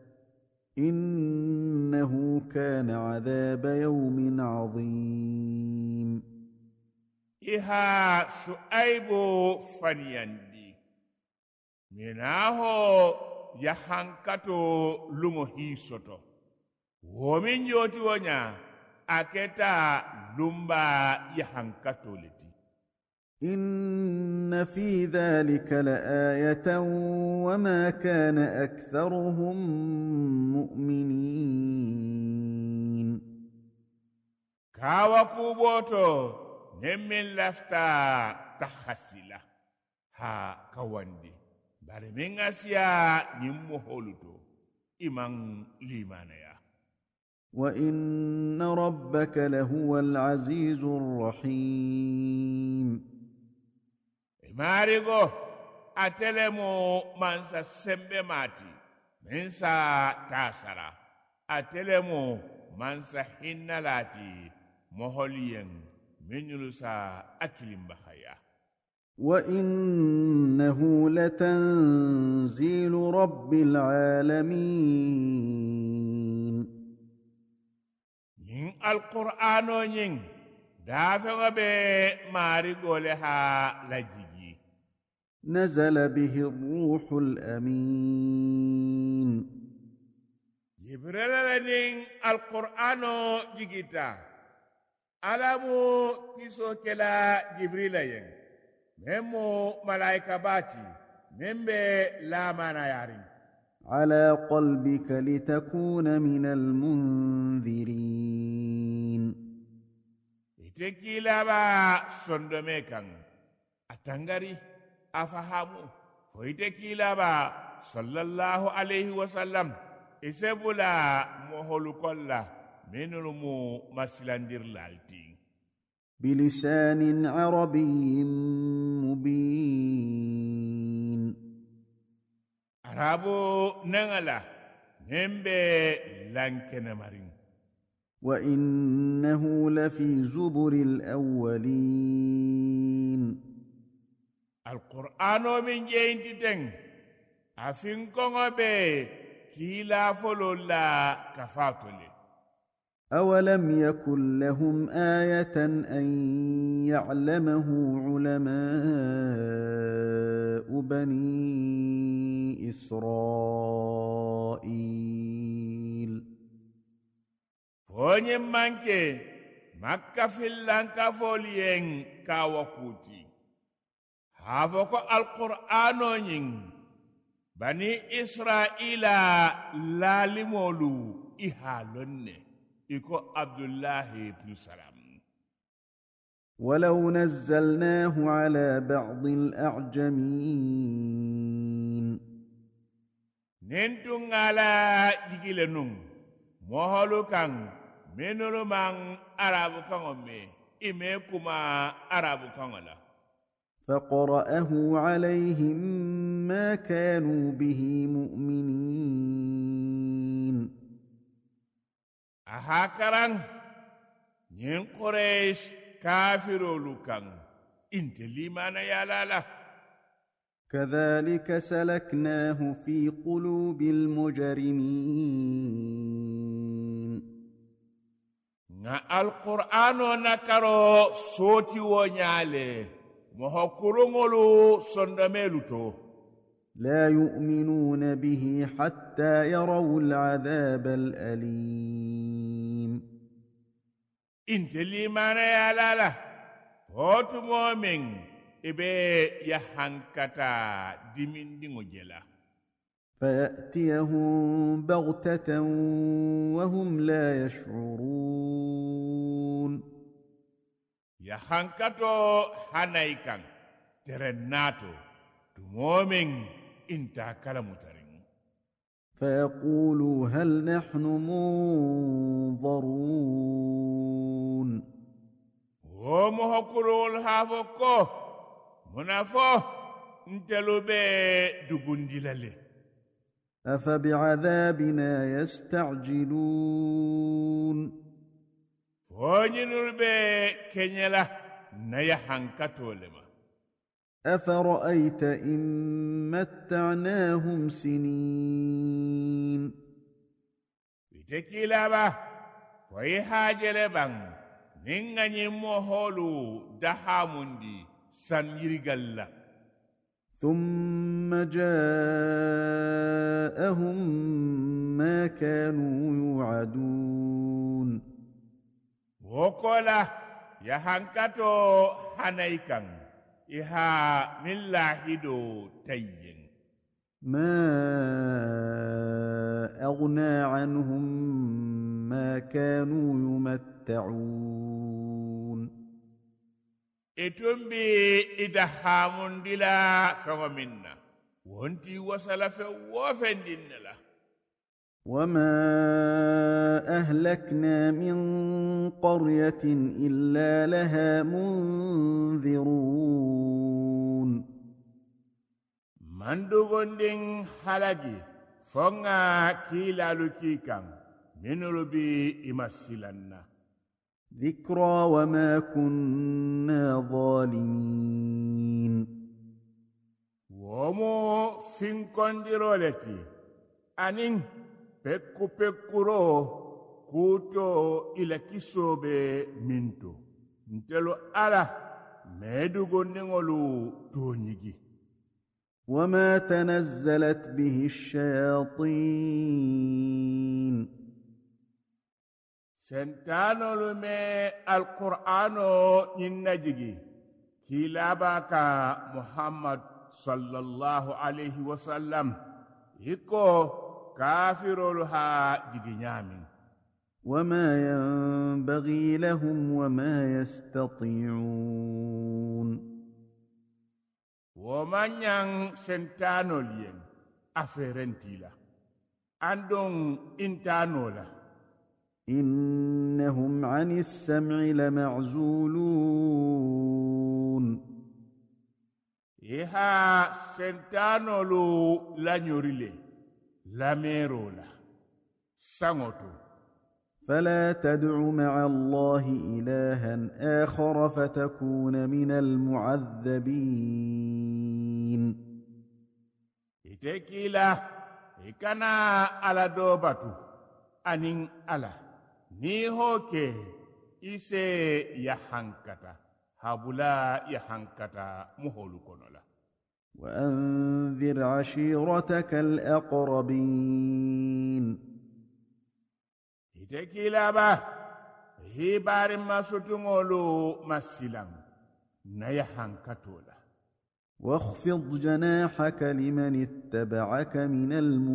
إنه كان عذاب يوم عظيم إها شعيب فنياندي مناه يحنكتو لمهي سوتو ومن يوتي ونيا أكتا لمبا يحنكتو لتي إن في ذلك لآية وما كان أكثرهم مؤمنين كاوكوبوتو نمين لفتا تخسلا ها كواندي برمين أسيا نمو هولوتو إمان ليمانيا وإن ربك لهو العزيز الرحيم Marigo atelemo mansa sembe mati mensa tasara atelemo mansa hinnalati moholien menyulusa akilim bahaya وإنه لتنزيل رب العالمين ين القرآن ين دافع به marigo لها لجي نزل به الروح الأمين جبريل لنين القرآن جيجيتا ألمو كيسو كلا جبريل ين ممو ملايكة باتي ممبي لا مانا يارين على قلبك لتكون من المنذرين إتكيلا با سندميكان أتنغري afahamu foite kilaba sallallahu alayhi wa sallam isebula moholu kolla menulumu masilandir lalti بلسان عربي مبين arabu nangala nembe lankena marin وإنه لفي زبر الأولين القرآن من جينتين أفين كونغ بي كيلا فلولا كفاتولي أولم يكن لهم آية أن يعلمه علماء بني إسرائيل فوني مانكي مكة في اللانكا فوليين كاوكوتي هافوكو القرآن ين بني إسرائيل لا لمولو إهالون إكو عبد الله بن سلام ولو نزلناه على بعض الأعجمين ننتون على جيجيلنون مهلو كان منولو من عرب كان إميكما عرب كان لا فقرأه عليهم ما كانوا به مؤمنين أهاكران ين قريش كافرو لكان انت لمن يالالا كذلك سلكناه في قلوب المجرمين القرآن نكرو صوتي ونيالي مهكرونغولو صندميلوتو لا يؤمنون به حتى يروا العذاب الأليم انت لمن يالالا فوت مؤمن إبه يحنكتا دمين دينو جلا فيأتيهم بغتة وهم لا يشعرون يحنكتو حنايكان ترناتو تمومن انتا كلمترين فيقولوا هل نحن منظرون ومهكرو الهافوكو منافو انتلو بي دقندي للي أفبعذابنا يستعجلون فونينول بي كنيلا نيا حنكتو لما أفرأيت إن متعناهم سنين itekila ba foi hajele bang ningani moholu dahamundi sanirigalla ثم جاءهم ما كانوا يوعدون wokola yahankato hanaikan iha nillahido tayyin ما أغنى عنهم ما كانوا يمتعون itumbi idahamundila fengo minna wonti wasala fe wofendinela وما أهلكنا من قرية إلا لها منذرون mandugondin halagi fonga kilalu kikan minulu bi imasilanna ذكرى وما كنا ظالمين womo finkondiroleti anin pekkuro kuto ila kisobe minto ntelo ala medugondingolu tonyigi وما تنزلت به الشياطين sentanolu me alqur'ano ninnajigi kilabaka muhammad sallallahu alaihi wasallam iko kafirolu ha jigi nyamin وما ينبغي لهم وما يستطيعون ومن sentanol yen aferentila andon intanola إنهم عن السمع لمعزولون إها سنتانولو لانيوريلي لاميرولا سانوتو فلا تدع مع الله إلها آخر فتكون من المعذبين إتكيلا إكنا على دوباتو أنين على nihoke ise yahankata habula yahankata muholu konola وأنذر عشيرتك الأقربين itekila ba hibari masutungolu masilam na yahankatola واخفض جناحك لمن اتبعك من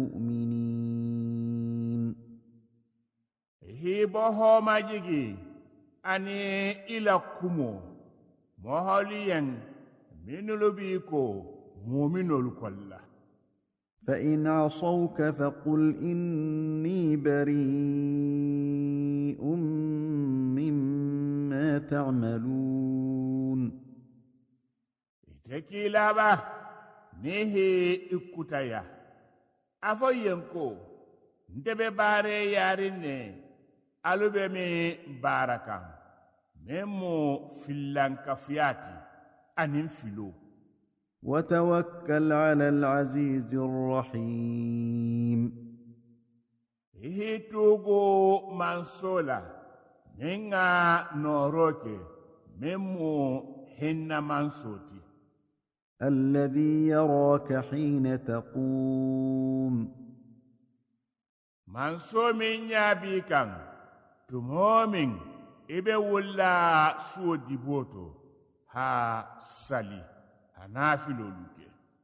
المؤمنين hibo homa jigi ani ila kumo moholiyen minulu biko muminolu kolla فإن عصوك فقل إني بريء مما تعملون itekila ba nihi ikutaya afoyenko ndebe bare yarinne alube mi barakan memo filanka fiati anin filo وتوكل على العزيز الرحيم ihitugo mansola ninga noroke memo hinna mansoti الذي يراك حين تقوم manso min yabi kan tumomin ibe wulla suo diboto ha sali hanafiloluke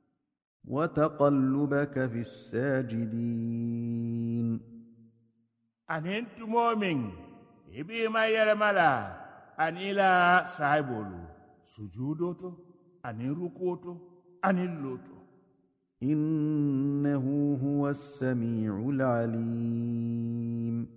وتقلبك في الساجدين anin tumomin ibe mayelmala anila saibolu sujudoto anin rukoto anin loto إنه هو السميع العليم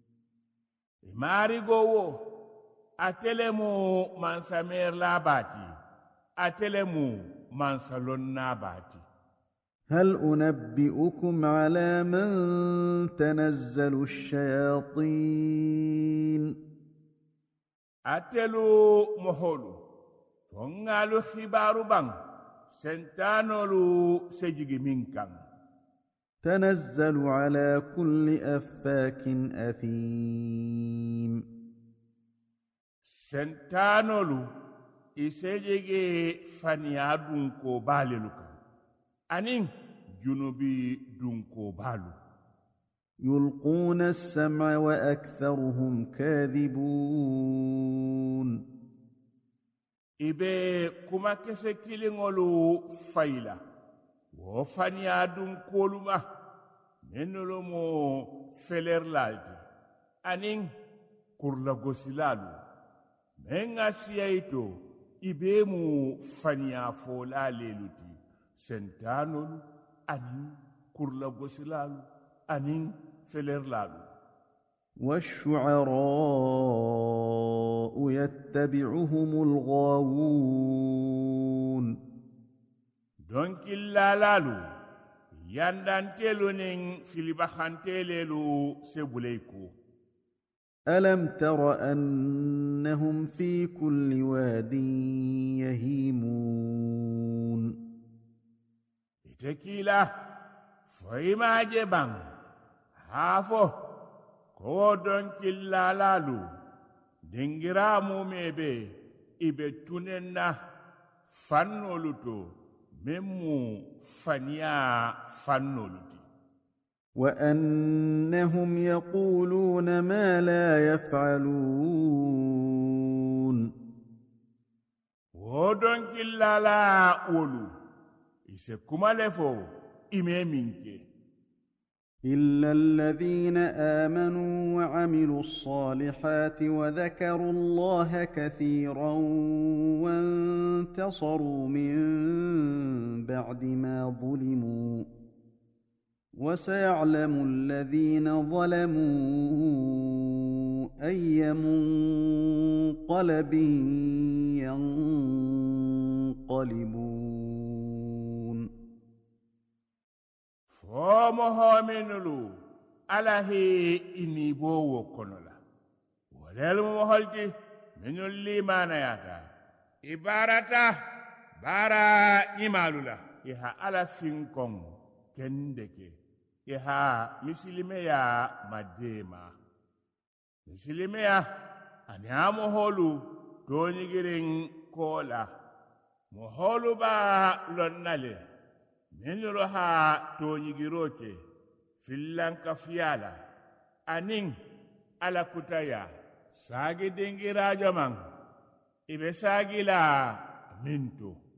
marigowo atelemu mansamer labati atelemu mansalon nabati هل أنبئكم على من تنزل الشياطين atelu moholu tongalu khibaru bang sentanolu sejigi min kan تنزل على كل أفاك أثيم sentanolu isejigi faniya dunko balelu kan anin junubi dunko balu يلقون السمع وأكثرهم كاذبون ibe kuma kese kilingolu fayla wo faniya dunkolu ma menolo mo felerlaldi anin kurla gosilalu men ga siyayto ibe mu faniya folaleluti sentanolu anin kurla gosilalu anin felerlalu والشعراء يتبعهم الغاوون دونك اللالالو ياندانتيلو نين فيلبخانتيلو سبوليكو ألم تر أنهم في كل واد يهيمون تكيلا فإما جبان هافو ko don killalalu dingira mu mebe ibe tunenna fannoluto memmu faniya fannoluti وأنهم يقولون ما لا يفعلون ودون كلالا ولو ise kumalefo ime minke إلا الذين آمنوا وعملوا الصالحات وذكروا الله كثيرا وانتصروا من بعد ما ظلموا وسيعلم الذين ظلموا أي منقلب ينقلبون fomo menulu alahi inibo wokonola walelu moholti minul limana yata ibarata bara imalula iha ala finkon kendeke iha misilimeya madema misilimeya anyamo holu donigirin kola moholu ba lonnale menlo ha toñigiroke fillanka fiyala anin ala kutaya sagi dingirajo man ibe sagila minto